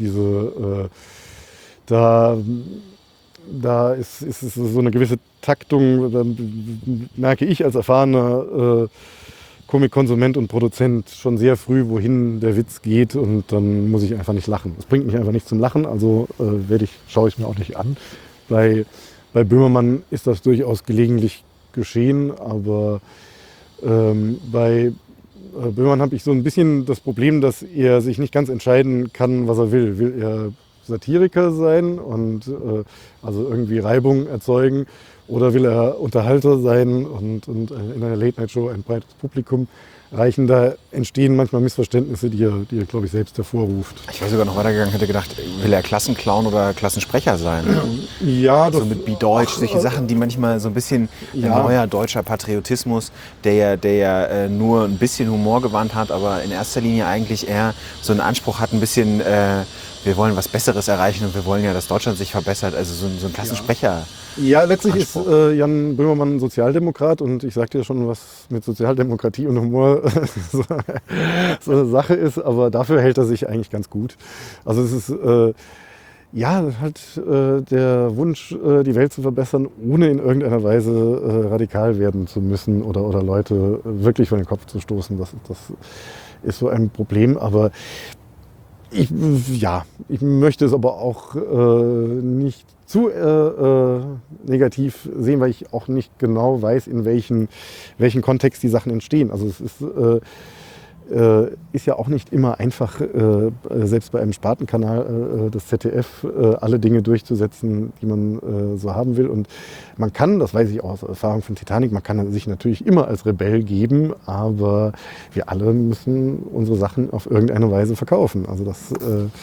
da ist es so eine gewisse Taktung, da merke ich als erfahrener Komikkonsument und Produzent schon sehr früh, wohin der Witz geht, und dann muss ich einfach nicht lachen. Das bringt mich einfach nicht zum Lachen, also schaue ich mir auch nicht an. Bei Bei Böhmermann ist das durchaus gelegentlich geschehen, aber bei Böhmermann habe ich so ein bisschen das Problem, dass er sich nicht ganz entscheiden kann, was er will. Will er Satiriker sein und also irgendwie Reibung erzeugen, oder will er Unterhalter sein und in einer Late-Night-Show ein breites Publikum reichen? Da entstehen manchmal Missverständnisse, die er glaube ich, selbst hervorruft. Ich wäre sogar noch weitergegangen, hätte gedacht, will er Klassenclown oder Klassensprecher sein? Ja, So mit Bi-Deutsch, solche Sachen, die manchmal so ein bisschen ein neuer deutscher Patriotismus, der ja nur ein bisschen Humor gewandt hat, aber in erster Linie eigentlich eher so einen Anspruch hat, ein bisschen, wir wollen was Besseres erreichen und wir wollen ja, dass Deutschland sich verbessert. Also so ein Klassensprecher. Ja, letztlich ist Jan Böhmermann Sozialdemokrat, und ich sagte ja schon, was mit Sozialdemokratie und Humor so eine Sache ist, aber dafür hält er sich eigentlich ganz gut. Also es ist der Wunsch, die Welt zu verbessern, ohne in irgendeiner Weise radikal werden zu müssen oder Leute wirklich vor den Kopf zu stoßen. Das ist so ein Problem, aber ich möchte es aber auch nicht zu negativ sehen, weil ich auch nicht genau weiß, in welchen Kontext die Sachen entstehen. Also es ist ja auch nicht immer einfach, selbst bei einem Spartenkanal des ZDF, alle Dinge durchzusetzen, die man so haben will. Und man kann, das weiß ich auch aus Erfahrung von Titanic, man kann sich natürlich immer als Rebell geben, aber wir alle müssen unsere Sachen auf irgendeine Weise verkaufen. Also das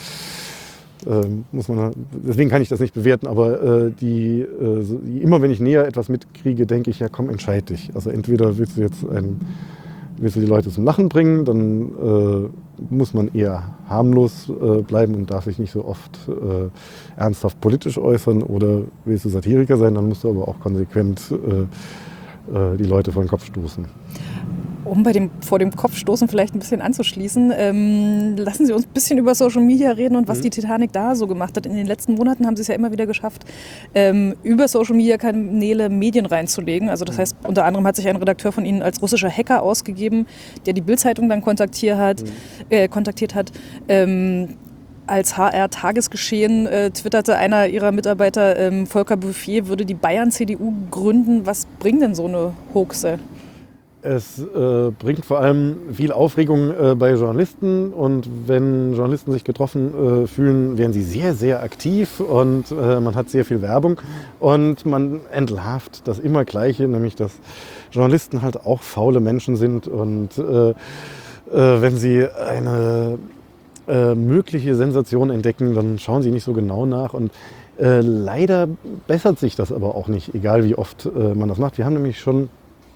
muss man, deswegen kann ich das nicht bewerten, aber immer wenn ich näher etwas mitkriege, denke ich, ja komm, entscheid dich. Also entweder willst du die Leute zum Lachen bringen, dann muss man eher harmlos bleiben und darf sich nicht so oft ernsthaft politisch äußern, oder willst du Satiriker sein, dann musst du aber auch konsequent die Leute vor den Kopf stoßen. Um vor dem Kopfstoßen vielleicht ein bisschen anzuschließen, lassen Sie uns ein bisschen über Social Media reden und was die Titanic da so gemacht hat. In den letzten Monaten haben Sie es ja immer wieder geschafft, über Social Media Kanäle Medien reinzulegen. Also das heißt, unter anderem hat sich ein Redakteur von Ihnen als russischer Hacker ausgegeben, der die Bild-Zeitung dann kontaktiert hat. Als HR-Tagesgeschehen twitterte einer ihrer Mitarbeiter, Volker Bouffier würde die Bayern-CDU gründen. Was bringt denn so eine Hoaxe? Es bringt vor allem viel Aufregung bei Journalisten, und wenn Journalisten sich getroffen fühlen, werden sie sehr, sehr aktiv, und man hat sehr viel Werbung, und man entlarvt das immer Gleiche, nämlich dass Journalisten halt auch faule Menschen sind, und wenn sie eine mögliche Sensation entdecken, dann schauen sie nicht so genau nach, und leider bessert sich das aber auch nicht, egal wie oft man das macht. Wir haben nämlich schon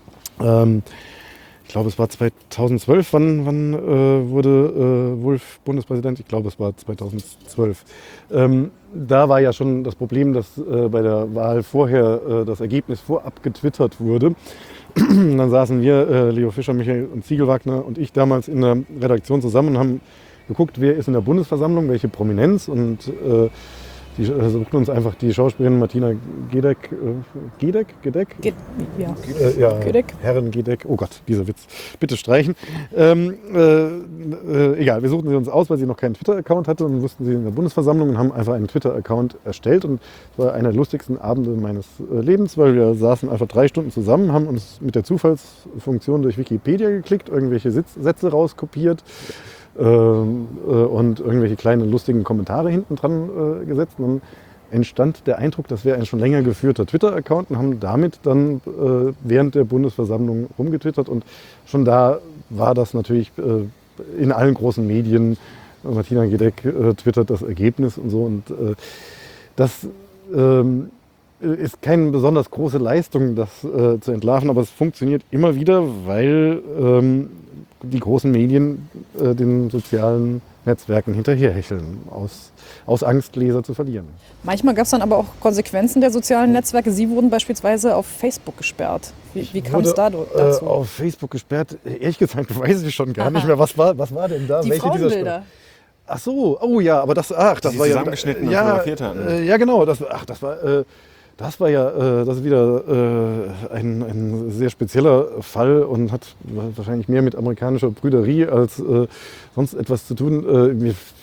ich glaube, es war 2012, wann wurde Wulff Bundespräsident? Ich glaube, es war 2012. Da war ja schon das Problem, dass bei der Wahl vorher das Ergebnis vorab getwittert wurde. Dann saßen wir, Leo Fischer, Michael und Ziegelwagner und ich damals in der Redaktion zusammen und haben geguckt, wer ist in der Bundesversammlung, welche Prominenz, und die suchten uns einfach die Schauspielerin Martina Gedeck. Herren Gedeck. Oh Gott, dieser Witz. Bitte streichen. Egal, wir suchten sie uns aus, weil sie noch keinen Twitter-Account hatte, und wussten sie in der Bundesversammlung und haben einfach einen Twitter-Account erstellt. Und es war einer der lustigsten Abende meines Lebens, weil wir saßen einfach 3 Stunden zusammen, haben uns mit der Zufallsfunktion durch Wikipedia geklickt, irgendwelche Sätze rauskopiert. Und irgendwelche kleinen lustigen Kommentare hinten dran gesetzt. Und dann entstand der Eindruck, das wäre ein schon länger geführter Twitter-Account, und haben damit dann während der Bundesversammlung rumgetwittert. Und schon da war das natürlich in allen großen Medien, Martina Gedeck twittert das Ergebnis und so. Und das ist keine besonders große Leistung, das zu entlarven, aber es funktioniert immer wieder, weil die großen Medien den sozialen Netzwerken hinterherhecheln, aus Angst, Leser zu verlieren. Manchmal gab es dann aber auch Konsequenzen der sozialen Netzwerke. Sie wurden beispielsweise auf Facebook gesperrt. Wie kam es dazu? Auf Facebook gesperrt? Ehrlich gesagt, weiß ich schon gar nicht mehr. Was war denn da? Die Frauenbilder. Ach so, oh ja, aber das war ja zusammengeschnitten und fotografiert hatten. Ja, genau. Das war ja das ist wieder ein sehr spezieller Fall und hat wahrscheinlich mehr mit amerikanischer Brüderie als sonst etwas zu tun. Mir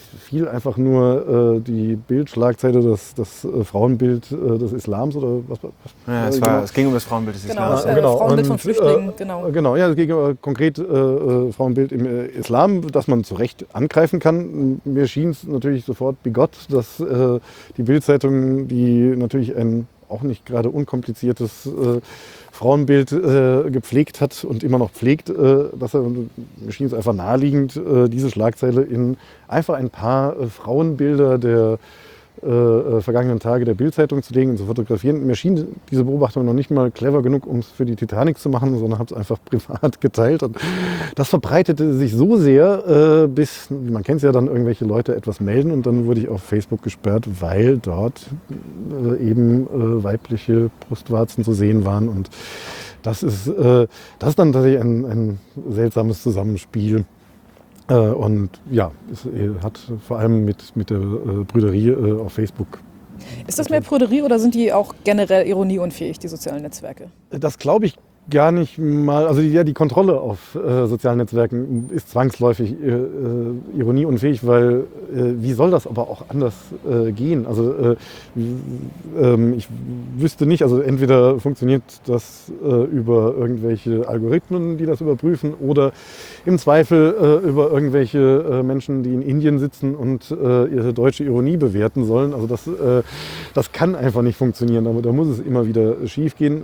fiel einfach nur die Bildschlagzeile, das Frauenbild des Islams oder was? Ja, es ging um das Frauenbild des Genau, Islams. Frauenbild von Flüchtlingen, genau. Genau, ja, es ging konkret Frauenbild im Islam, das man zu Recht angreifen kann. Mir schien es natürlich sofort bigott, dass die Bild-Zeitung, die natürlich ein auch nicht gerade unkompliziertes Frauenbild gepflegt hat und immer noch pflegt, mir schien es einfach naheliegend, diese Schlagzeile in einfach ein paar Frauenbilder der vergangenen Tage der Bild-Zeitung zu legen und zu fotografieren. Mir schien diese Beobachtung noch nicht mal clever genug, um es für die Titanic zu machen, sondern habe es einfach privat geteilt. Und das verbreitete sich so sehr, bis, man kennt es ja dann, irgendwelche Leute etwas melden und dann wurde ich auf Facebook gesperrt, weil dort eben weibliche Brustwarzen zu sehen waren. Und das ist dann tatsächlich ein seltsames Zusammenspiel. Und ja, es hat vor allem mit der Brüderie auf Facebook. Ist das mehr Prüderie oder sind die auch generell ironieunfähig, die sozialen Netzwerke? Das glaube ich gar nicht mal. Also die Kontrolle auf sozialen Netzwerken ist zwangsläufig ironieunfähig, weil wie soll das aber auch anders gehen? Also ich wüsste nicht, also entweder funktioniert das über irgendwelche Algorithmen, die das überprüfen, oder im Zweifel über irgendwelche Menschen, die in Indien sitzen und ihre deutsche Ironie bewerten sollen. Also das kann einfach nicht funktionieren, aber da muss es immer wieder schief gehen.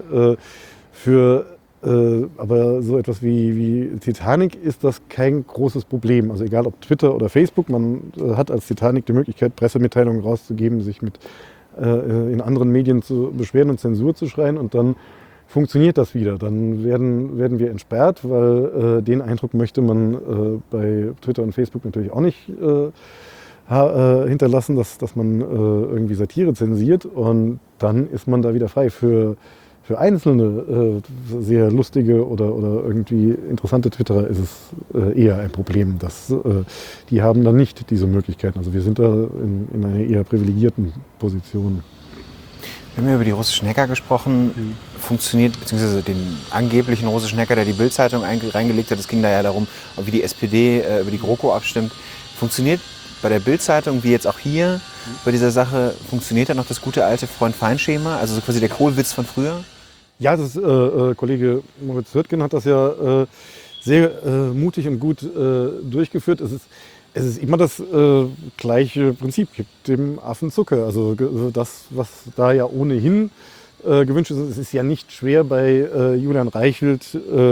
Aber so etwas wie Titanic ist das kein großes Problem. Also egal ob Twitter oder Facebook, man hat als Titanic die Möglichkeit, Pressemitteilungen rauszugeben, sich in anderen Medien zu beschweren und Zensur zu schreien, und dann funktioniert das wieder. Dann werden wir entsperrt, weil den Eindruck möchte man bei Twitter und Facebook natürlich auch nicht hinterlassen, dass man irgendwie Satire zensiert, und dann ist man da wieder frei. Für einzelne sehr lustige oder irgendwie interessante Twitterer ist es eher ein Problem. Die haben dann nicht diese Möglichkeiten. Also wir sind da in einer eher privilegierten Position. Wir haben ja über die russischen Hacker gesprochen. Funktioniert, beziehungsweise den angeblichen russischen Hacker, der die Bild-Zeitung reingelegt hat, es ging da ja darum, wie die SPD über die GroKo abstimmt. Funktioniert bei der Bild-Zeitung, wie jetzt auch hier, bei dieser Sache, funktioniert da noch das gute alte Freund-Feind-Schema? Also so quasi der Kohlwitz von früher? Ja, Kollege Moritz Hürtgen hat das ja sehr mutig und gut durchgeführt. Es ist immer das gleiche Prinzip, gibt dem Affen Zucker. Also das, was da ja ohnehin gewünscht ist, es ist ja nicht schwer bei Julian Reichelt,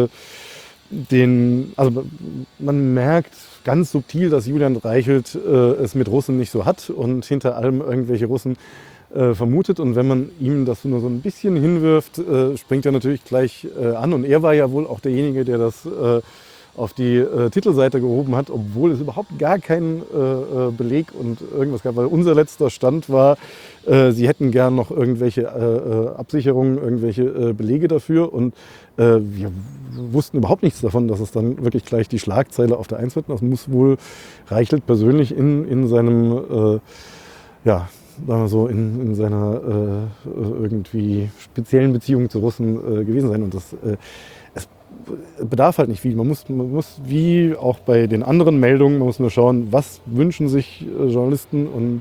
also man merkt ganz subtil, dass Julian Reichelt es mit Russen nicht so hat und hinter allem irgendwelche Russen vermutet, und wenn man ihm das nur so ein bisschen hinwirft, springt er natürlich gleich an, und er war ja wohl auch derjenige, der das auf die Titelseite gehoben hat, obwohl es überhaupt gar keinen Beleg und irgendwas gab, weil unser letzter Stand war, sie hätten gern noch irgendwelche Absicherungen, irgendwelche Belege dafür, und wir wussten überhaupt nichts davon, dass es dann wirklich gleich die Schlagzeile auf der 1 wird. Das muss wohl Reichelt persönlich in seinem sagen wir so, in seiner irgendwie speziellen Beziehung zu Russen gewesen sein. Und es bedarf halt nicht viel. Man muss wie auch bei den anderen Meldungen, man muss nur schauen, was wünschen sich Journalisten und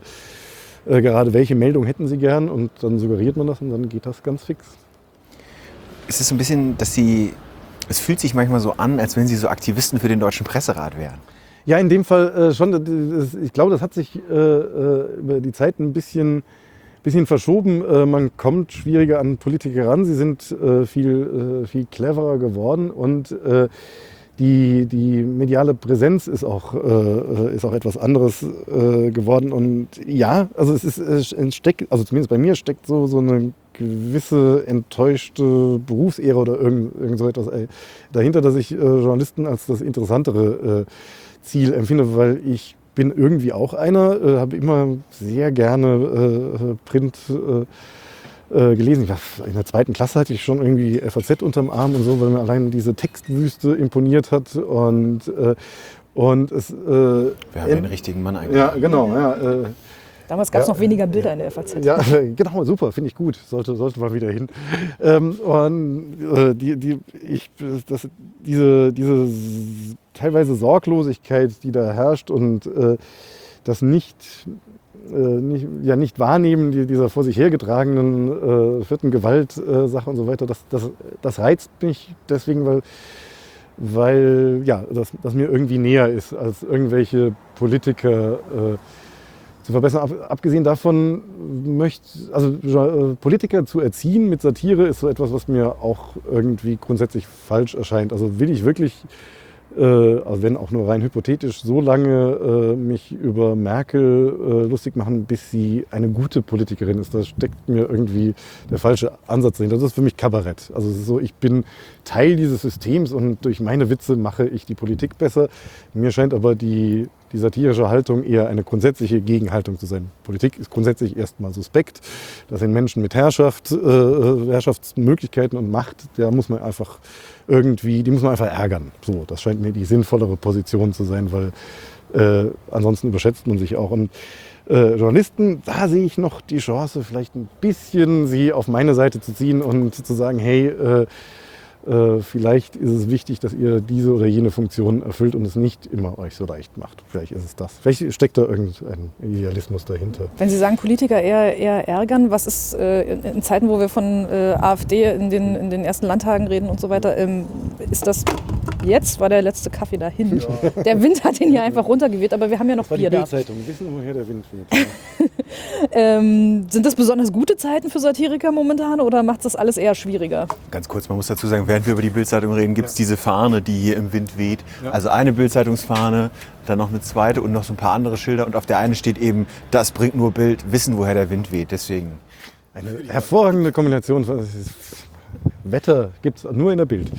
gerade welche Meldung hätten sie gern, und dann suggeriert man das und dann geht das ganz fix. Ist es so ein bisschen, es fühlt sich manchmal so an, als wenn Sie so Aktivisten für den Deutschen Presserat wären? Ja, in dem Fall schon. Ich glaube, das hat sich über die Zeit ein bisschen verschoben. Man kommt schwieriger an Politiker ran. Sie sind viel cleverer geworden, und die mediale Präsenz ist auch etwas anderes geworden. Und ja, also also zumindest bei mir steckt so eine gewisse enttäuschte Berufsehre oder irgend so etwas dahinter, dass ich Journalisten als das interessantere Ziel empfinde, weil ich bin irgendwie auch einer, habe immer sehr gerne Print gelesen. In der 2. Klasse hatte ich schon irgendwie FAZ unterm Arm und so, weil mir allein diese Textwüste imponiert hat, und es... Wir haben den richtigen Mann eigentlich. Ja, genau. Ja, Damals gab es noch weniger Bilder in der FAZ. Ja, genau, super, finde ich gut. Sollte mal wieder hin. Diese teilweise Sorglosigkeit, die da herrscht, und das nicht wahrnehmen dieser vor sich hergetragenen vierten Gewaltsache und so weiter, das reizt mich deswegen, weil das mir irgendwie näher ist, als irgendwelche Politiker zu verbessern. Abgesehen davon Politiker zu erziehen mit Satire ist so etwas, was mir auch irgendwie grundsätzlich falsch erscheint. Also will ich wirklich, also wenn auch nur rein hypothetisch, so lange mich über Merkel lustig machen, bis sie eine gute Politikerin ist. Da steckt mir irgendwie der falsche Ansatz dahinter. Das ist für mich Kabarett. Also es ist so, ich bin Teil dieses Systems und durch meine Witze mache ich die Politik besser. Mir scheint aber die satirische Haltung eher eine grundsätzliche Gegenhaltung zu sein. Politik ist grundsätzlich erstmal suspekt. Das sind Menschen mit Herrschaftsmöglichkeiten und Macht. Die muss man einfach ärgern. So, das scheint mir die sinnvollere Position zu sein, weil ansonsten überschätzt man sich auch. Und Journalisten, da sehe ich noch die Chance, vielleicht ein bisschen sie auf meine Seite zu ziehen und zu sagen, hey, vielleicht ist es wichtig, dass ihr diese oder jene Funktion erfüllt und es nicht immer euch so leicht macht. Vielleicht ist es das. Vielleicht steckt da irgendein Idealismus dahinter. Wenn Sie sagen, Politiker eher ärgern, was ist in Zeiten, wo wir von AfD in den ersten Landtagen reden und so weiter, ist das jetzt? War der letzte Kaffee dahin? Ja. Der Wind hat ihn hier einfach runtergeweht, aber wir haben ja noch Bier da. Bildzeitung. Wir wissen, woher der Wind weht. Sind das besonders gute Zeiten für Satiriker momentan oder macht das alles eher schwieriger? Ganz kurz, man muss dazu sagen, während wir über die Bild-Zeitung reden, gibt es diese Fahne, die hier im Wind weht. Ja. Also eine Bild-Zeitungsfahne, dann noch eine zweite und noch so ein paar andere Schilder. Und auf der einen steht eben, das bringt nur Bild, wissen, woher der Wind weht. Deswegen. Eine hervorragende Kombination. Wetter gibt es nur in der Bild.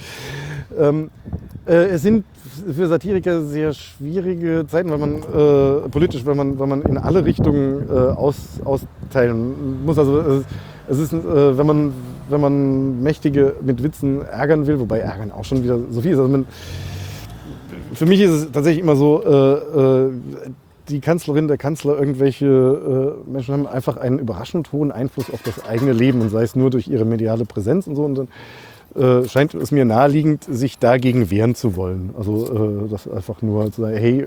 Es sind für Satiriker sehr schwierige Zeiten, weil man politisch, weil man in alle Richtungen austeilen muss. Also es ist, wenn man Mächtige mit Witzen ärgern will, wobei ärgern auch schon wieder so viel ist. Also für mich ist es tatsächlich immer so, die Kanzlerin, der Kanzler, irgendwelche Menschen haben einfach einen überraschend hohen Einfluss auf das eigene Leben und sei es nur durch ihre mediale Präsenz und so. Und dann scheint es mir naheliegend, sich dagegen wehren zu wollen. Also das einfach nur zu sagen, hey,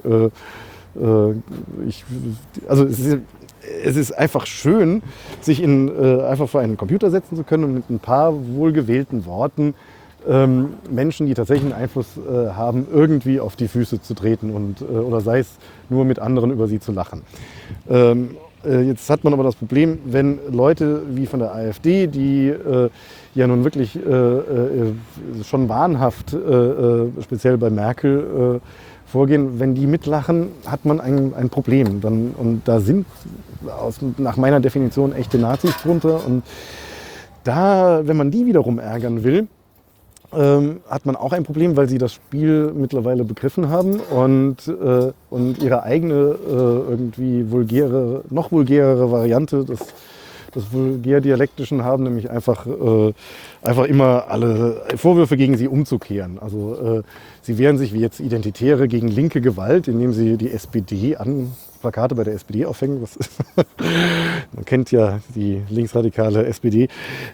es ist einfach schön, sich einfach vor einen Computer setzen zu können und mit ein paar wohlgewählten Worten Menschen, die tatsächlich einen Einfluss haben, irgendwie auf die Füße zu treten oder sei es nur mit anderen über sie zu lachen. Jetzt hat man aber das Problem, wenn Leute wie von der AfD, die ja nun wirklich schon wahnhaft, speziell bei Merkel, vorgehen, wenn die mitlachen, hat man ein Problem. Und da sind nach meiner Definition echte Nazis drunter. Und wenn man die wiederum ärgern will, hat man auch ein Problem, weil sie das Spiel mittlerweile begriffen haben und ihre eigene irgendwie noch vulgärere Variante des vulgär-dialektischen haben, nämlich einfach immer alle Vorwürfe gegen sie umzukehren. Also sie wehren sich wie jetzt Identitäre gegen linke Gewalt, indem sie die SPD Plakate bei der SPD aufhängen. Man kennt ja die linksradikale SPD.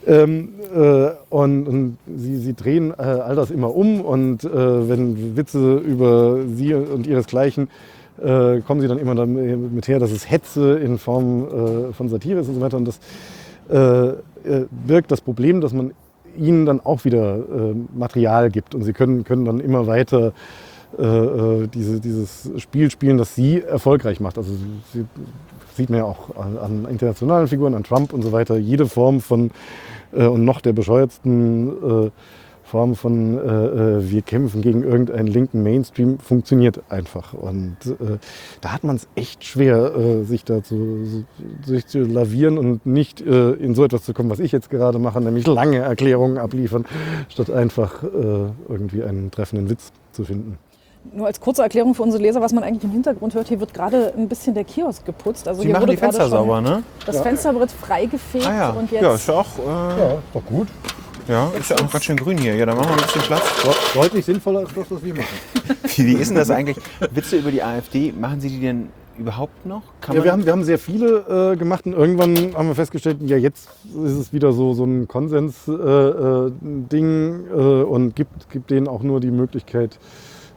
Und sie drehen all das immer um und wenn Witze über sie und ihresgleichen kommen sie dann immer damit her, dass es Hetze in Form von Satire ist und so weiter. Und das birgt das Problem, dass man ihnen dann auch wieder Material gibt und sie können dann immer weiter dieses Spiel spielen, das sie erfolgreich macht. Also sieht man ja auch an internationalen Figuren, an Trump und so weiter. Jede Form von und noch der bescheuertsten Form von wir kämpfen gegen irgendeinen linken Mainstream funktioniert einfach. Und da hat man es echt schwer, sich zu lavieren und nicht in so etwas zu kommen, was ich jetzt gerade mache, nämlich lange Erklärungen abliefern, statt einfach irgendwie einen treffenden Witz zu finden. Nur als kurze Erklärung für unsere Leser, was man eigentlich im Hintergrund hört, hier wird gerade ein bisschen der Kiosk geputzt. Also Sie hier machen wurde die Fenster sauber, ne? Das Fensterbrett freigefegt und jetzt... Ja, ist ja auch... Ja, doch gut. Ja, ist ja auch ganz schön grün hier. Ja, dann machen wir ein bisschen Platz. Deutlich sinnvoller als das, was wir machen. Wie ist denn das eigentlich? Witze über die AfD, machen Sie die denn überhaupt noch? Wir haben sehr viele gemacht und irgendwann haben wir festgestellt, ja jetzt ist es wieder so ein Konsens-Ding und gibt denen auch nur die Möglichkeit,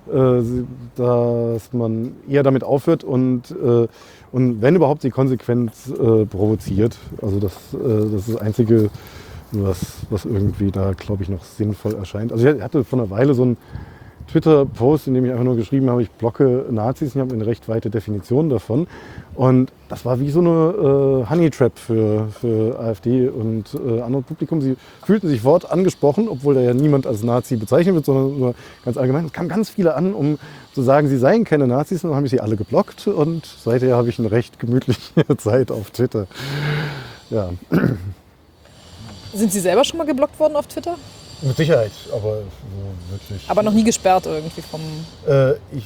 dass man eher damit aufhört und wenn überhaupt, sie konsequent provoziert. Also das ist das Einzige, was irgendwie da, glaube ich, noch sinnvoll erscheint. Also ich hatte vor einer Weile so einen Twitter-Post, in dem ich einfach nur geschrieben habe, ich blocke Nazis, ich habe eine recht weite Definition davon. Und das war wie so eine Honey-Trap für AfD und anderes Publikum. Sie fühlten sich sofort angesprochen, obwohl da ja niemand als Nazi bezeichnet wird, sondern nur ganz allgemein. Es kamen ganz viele an, um zu sagen, sie seien keine Nazis, und dann habe ich sie alle geblockt. Und seither habe ich eine recht gemütliche Zeit auf Twitter. Ja. Sind Sie selber schon mal geblockt worden auf Twitter? Mit Sicherheit, aber wirklich. Aber noch nie gesperrt irgendwie vom... Ich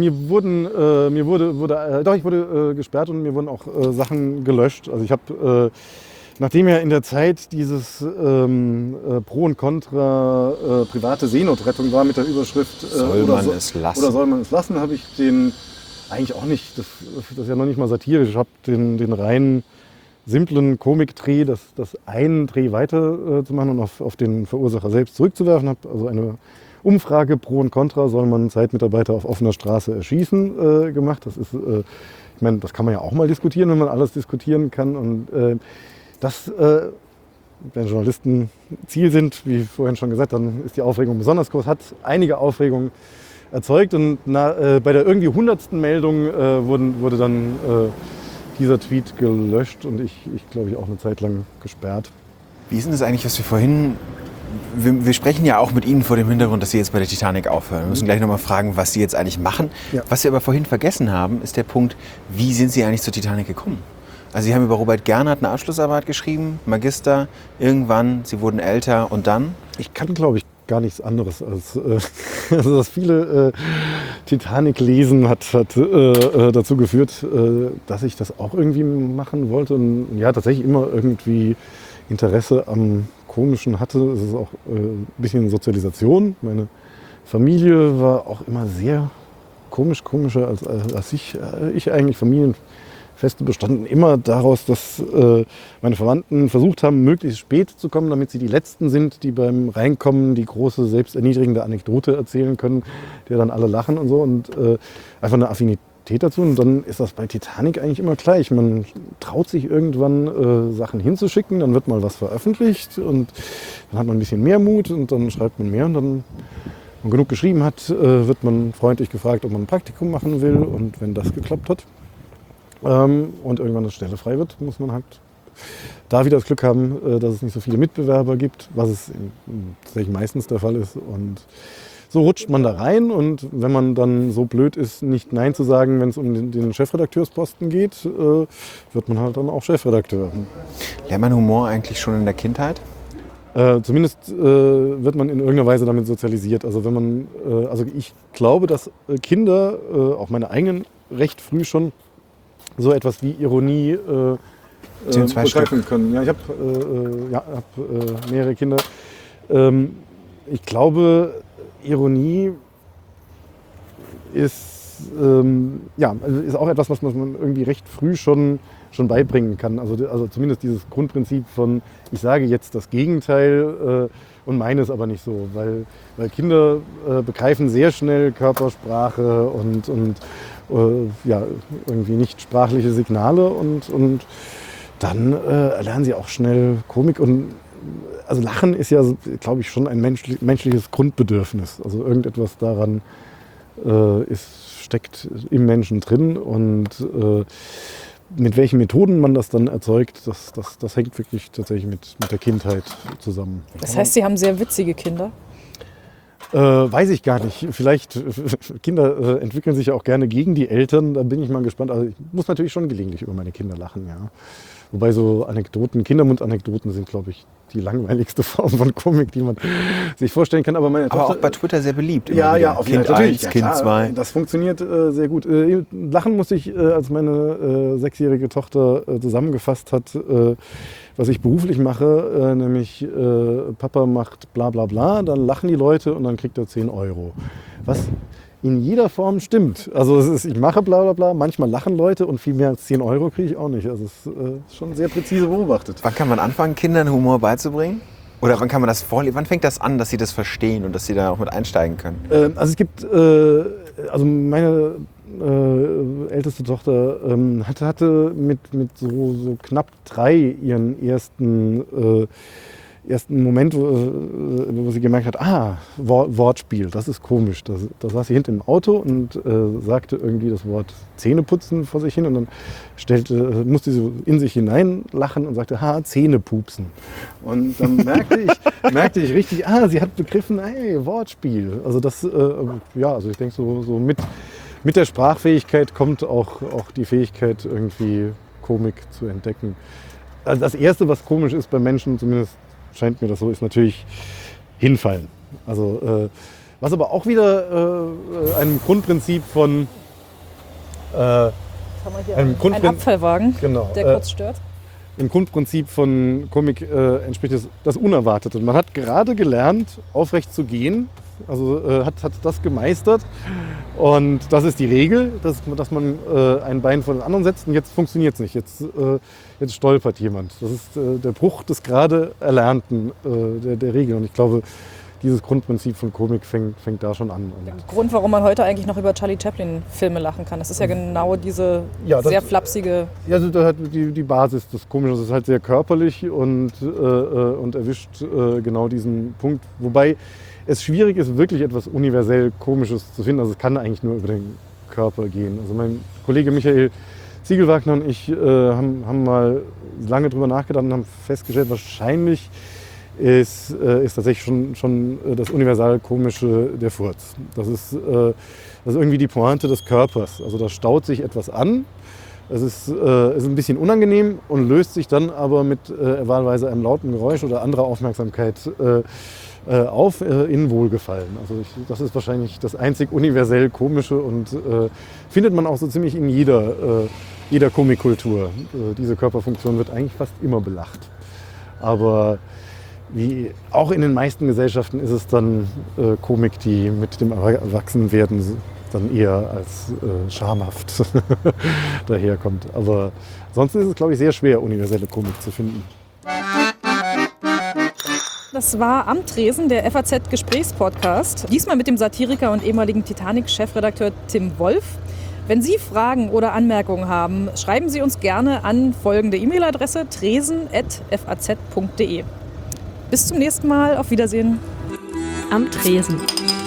wurde gesperrt und mir wurden auch Sachen gelöscht. Also ich habe, nachdem ja in der Zeit dieses Pro und Contra private Seenotrettung war mit der Überschrift soll man es lassen, habe ich den eigentlich auch nicht, das ist ja noch nicht mal satirisch, ich habe den reinen simplen Komikdreh, das einen Dreh weiter zu machen und auf den Verursacher selbst zurückzuwerfen. Habe also eine Umfrage Pro und Contra, soll man Zeitmitarbeiter auf offener Straße erschießen, gemacht. Das ist, ich meine, das kann man ja auch mal diskutieren, wenn man alles diskutieren kann. Und wenn Journalisten Ziel sind, wie vorhin schon gesagt, dann ist die Aufregung besonders groß, hat einige Aufregung erzeugt. Und bei der irgendwie 100. Meldung wurde dann dieser Tweet gelöscht und ich glaube ich auch eine Zeit lang gesperrt. Wie ist denn das eigentlich, was wir vorhin... Wir sprechen ja auch mit Ihnen vor dem Hintergrund, dass Sie jetzt bei der Titanic aufhören. Wir müssen gleich nochmal fragen, was Sie jetzt eigentlich machen. Ja. Was wir aber vorhin vergessen haben, ist der Punkt, wie sind Sie eigentlich zur Titanic gekommen? Also Sie haben über Robert Gernhardt eine Abschlussarbeit geschrieben, Magister, irgendwann, Sie wurden älter und dann? Ich kann, glaube ich, gar nichts anderes als also das viele Titanic lesen hat dazu geführt, dass ich das auch irgendwie machen wollte und ja tatsächlich immer irgendwie Interesse am Komischen hatte. Es ist auch ein bisschen Sozialisation. Meine Familie war auch immer sehr komischer als ich eigentlich. Familienfeste bestanden immer daraus, dass meine Verwandten versucht haben, möglichst spät zu kommen, damit sie die Letzten sind, die beim Reinkommen die große, selbsterniedrigende Anekdote erzählen können, der dann alle lachen und so. Und einfach eine Affinität dazu. Und dann ist das bei Titanic eigentlich immer gleich. Man traut sich irgendwann Sachen hinzuschicken, dann wird mal was veröffentlicht und dann hat man ein bisschen mehr Mut und dann schreibt man mehr und dann, wenn man genug geschrieben hat, wird man freundlich gefragt, ob man ein Praktikum machen will und wenn das geklappt hat und irgendwann eine Stelle frei wird, muss man halt da wieder das Glück haben, dass es nicht so viele Mitbewerber gibt, was es tatsächlich meistens der Fall ist und so rutscht man da rein und wenn man dann so blöd ist, nicht Nein zu sagen, wenn es um den Chefredakteursposten geht, wird man halt dann auch Chefredakteur. Lernt man Humor eigentlich schon in der Kindheit? Zumindest wird man in irgendeiner Weise damit sozialisiert. Also wenn man, also ich glaube, dass Kinder, auch meine eigenen, recht früh schon so etwas wie Ironie begreifen können. Ja, ich habe mehrere Kinder. Ich glaube, Ironie ist auch etwas, was man irgendwie recht früh schon beibringen kann. Also zumindest dieses Grundprinzip von, ich sage jetzt das Gegenteil und meine es aber nicht so. Weil Kinder begreifen sehr schnell Körpersprache und irgendwie nicht sprachliche Signale und dann erlernen sie auch schnell Komik und also Lachen ist ja, glaube ich, schon ein menschliches Grundbedürfnis. Also irgendetwas daran steckt im Menschen drin und mit welchen Methoden man das dann erzeugt, das hängt wirklich tatsächlich mit der Kindheit zusammen. Das heißt, Sie haben sehr witzige Kinder? Weiß ich gar nicht. Vielleicht, Kinder entwickeln sich ja auch gerne gegen die Eltern, da bin ich mal gespannt. Also ich muss natürlich schon gelegentlich über meine Kinder lachen, ja. Wobei so Kindermundanekdoten sind, glaube ich, die langweiligste Form von Komik, die man sich vorstellen kann. Aber auch bei Twitter sehr beliebt. Ja, auf jeden Fall. Kind 1, Kind 2. Das funktioniert sehr gut. Lachen musste ich, als meine 6-jährige Tochter zusammengefasst hat, was ich beruflich mache, nämlich Papa macht bla bla bla, dann lachen die Leute und dann kriegt er 10 Euro. Was in jeder Form stimmt. Also ich mache bla bla bla, manchmal lachen Leute und viel mehr als 10 Euro kriege ich auch nicht. Also es ist schon sehr präzise beobachtet. Wann kann man anfangen, Kindern Humor beizubringen? Oder wann kann man das vorlesen? Wann fängt das an, dass Sie das verstehen und dass Sie da auch mit einsteigen können? Also es gibt, also meine älteste Tochter hatte mit so knapp 3 ihren ersten Moment, wo sie gemerkt hat, Wortspiel, das ist komisch. Da saß sie hinten im Auto und sagte irgendwie das Wort Zähneputzen vor sich hin und dann musste sie so in sich hinein lachen und sagte, Zähnepupsen. Und dann merkte ich richtig, sie hat begriffen, Wortspiel. Also das, also ich denke so mit der Sprachfähigkeit kommt auch die Fähigkeit, irgendwie Komik zu entdecken. Also das Erste, was komisch ist bei Menschen, zumindest scheint mir das so, ist natürlich hinfallen. Also, was aber auch wieder einem Grundprinzip von... Haben wir hier einen Abfallwagen, genau, der kurz stört. Im Grundprinzip von Komik entspricht das Unerwartete. Man hat gerade gelernt, aufrecht zu gehen, also hat das gemeistert und das ist die Regel, dass man ein Bein vor den anderen setzt und jetzt funktioniert es nicht, jetzt stolpert jemand. Das ist der Bruch des gerade Erlernten der Regel und ich glaube, dieses Grundprinzip von Komik fängt da schon an. Der Grund, warum man heute eigentlich noch über Charlie Chaplin-Filme lachen kann, das ist ja genau diese sehr flapsige... Ja, also da hat die Basis des Komischen, das ist halt sehr körperlich und erwischt genau diesen Punkt. Wobei es schwierig ist, wirklich etwas universell Komisches zu finden. Also es kann eigentlich nur über den Körper gehen. Also mein Kollege Michael Ziegelwagner und ich haben mal lange drüber nachgedacht und haben festgestellt, wahrscheinlich ist tatsächlich schon das universal Komische der Furz. Das ist irgendwie die Pointe des Körpers. Also da staut sich etwas an, es ist ein bisschen unangenehm und löst sich dann aber mit wahlweise einem lauten Geräusch oder anderer Aufmerksamkeit auf in Wohlgefallen. Also das ist wahrscheinlich das einzig universell Komische und findet man auch so ziemlich in jeder Komikkultur. Diese Körperfunktion wird eigentlich fast immer belacht. Aber wie auch in den meisten Gesellschaften ist es dann Komik, die mit dem Erwachsenwerden dann eher als schamhaft daherkommt. Aber sonst ist es, glaube ich, sehr schwer, universelle Komik zu finden. Das war Am Tresen, der FAZ-Gesprächspodcast. Diesmal mit dem Satiriker und ehemaligen Titanic-Chefredakteur Tim Wolf. Wenn Sie Fragen oder Anmerkungen haben, schreiben Sie uns gerne an folgende E-Mail-Adresse tresen@faz.de. Bis zum nächsten Mal. Auf Wiedersehen. Am Tresen.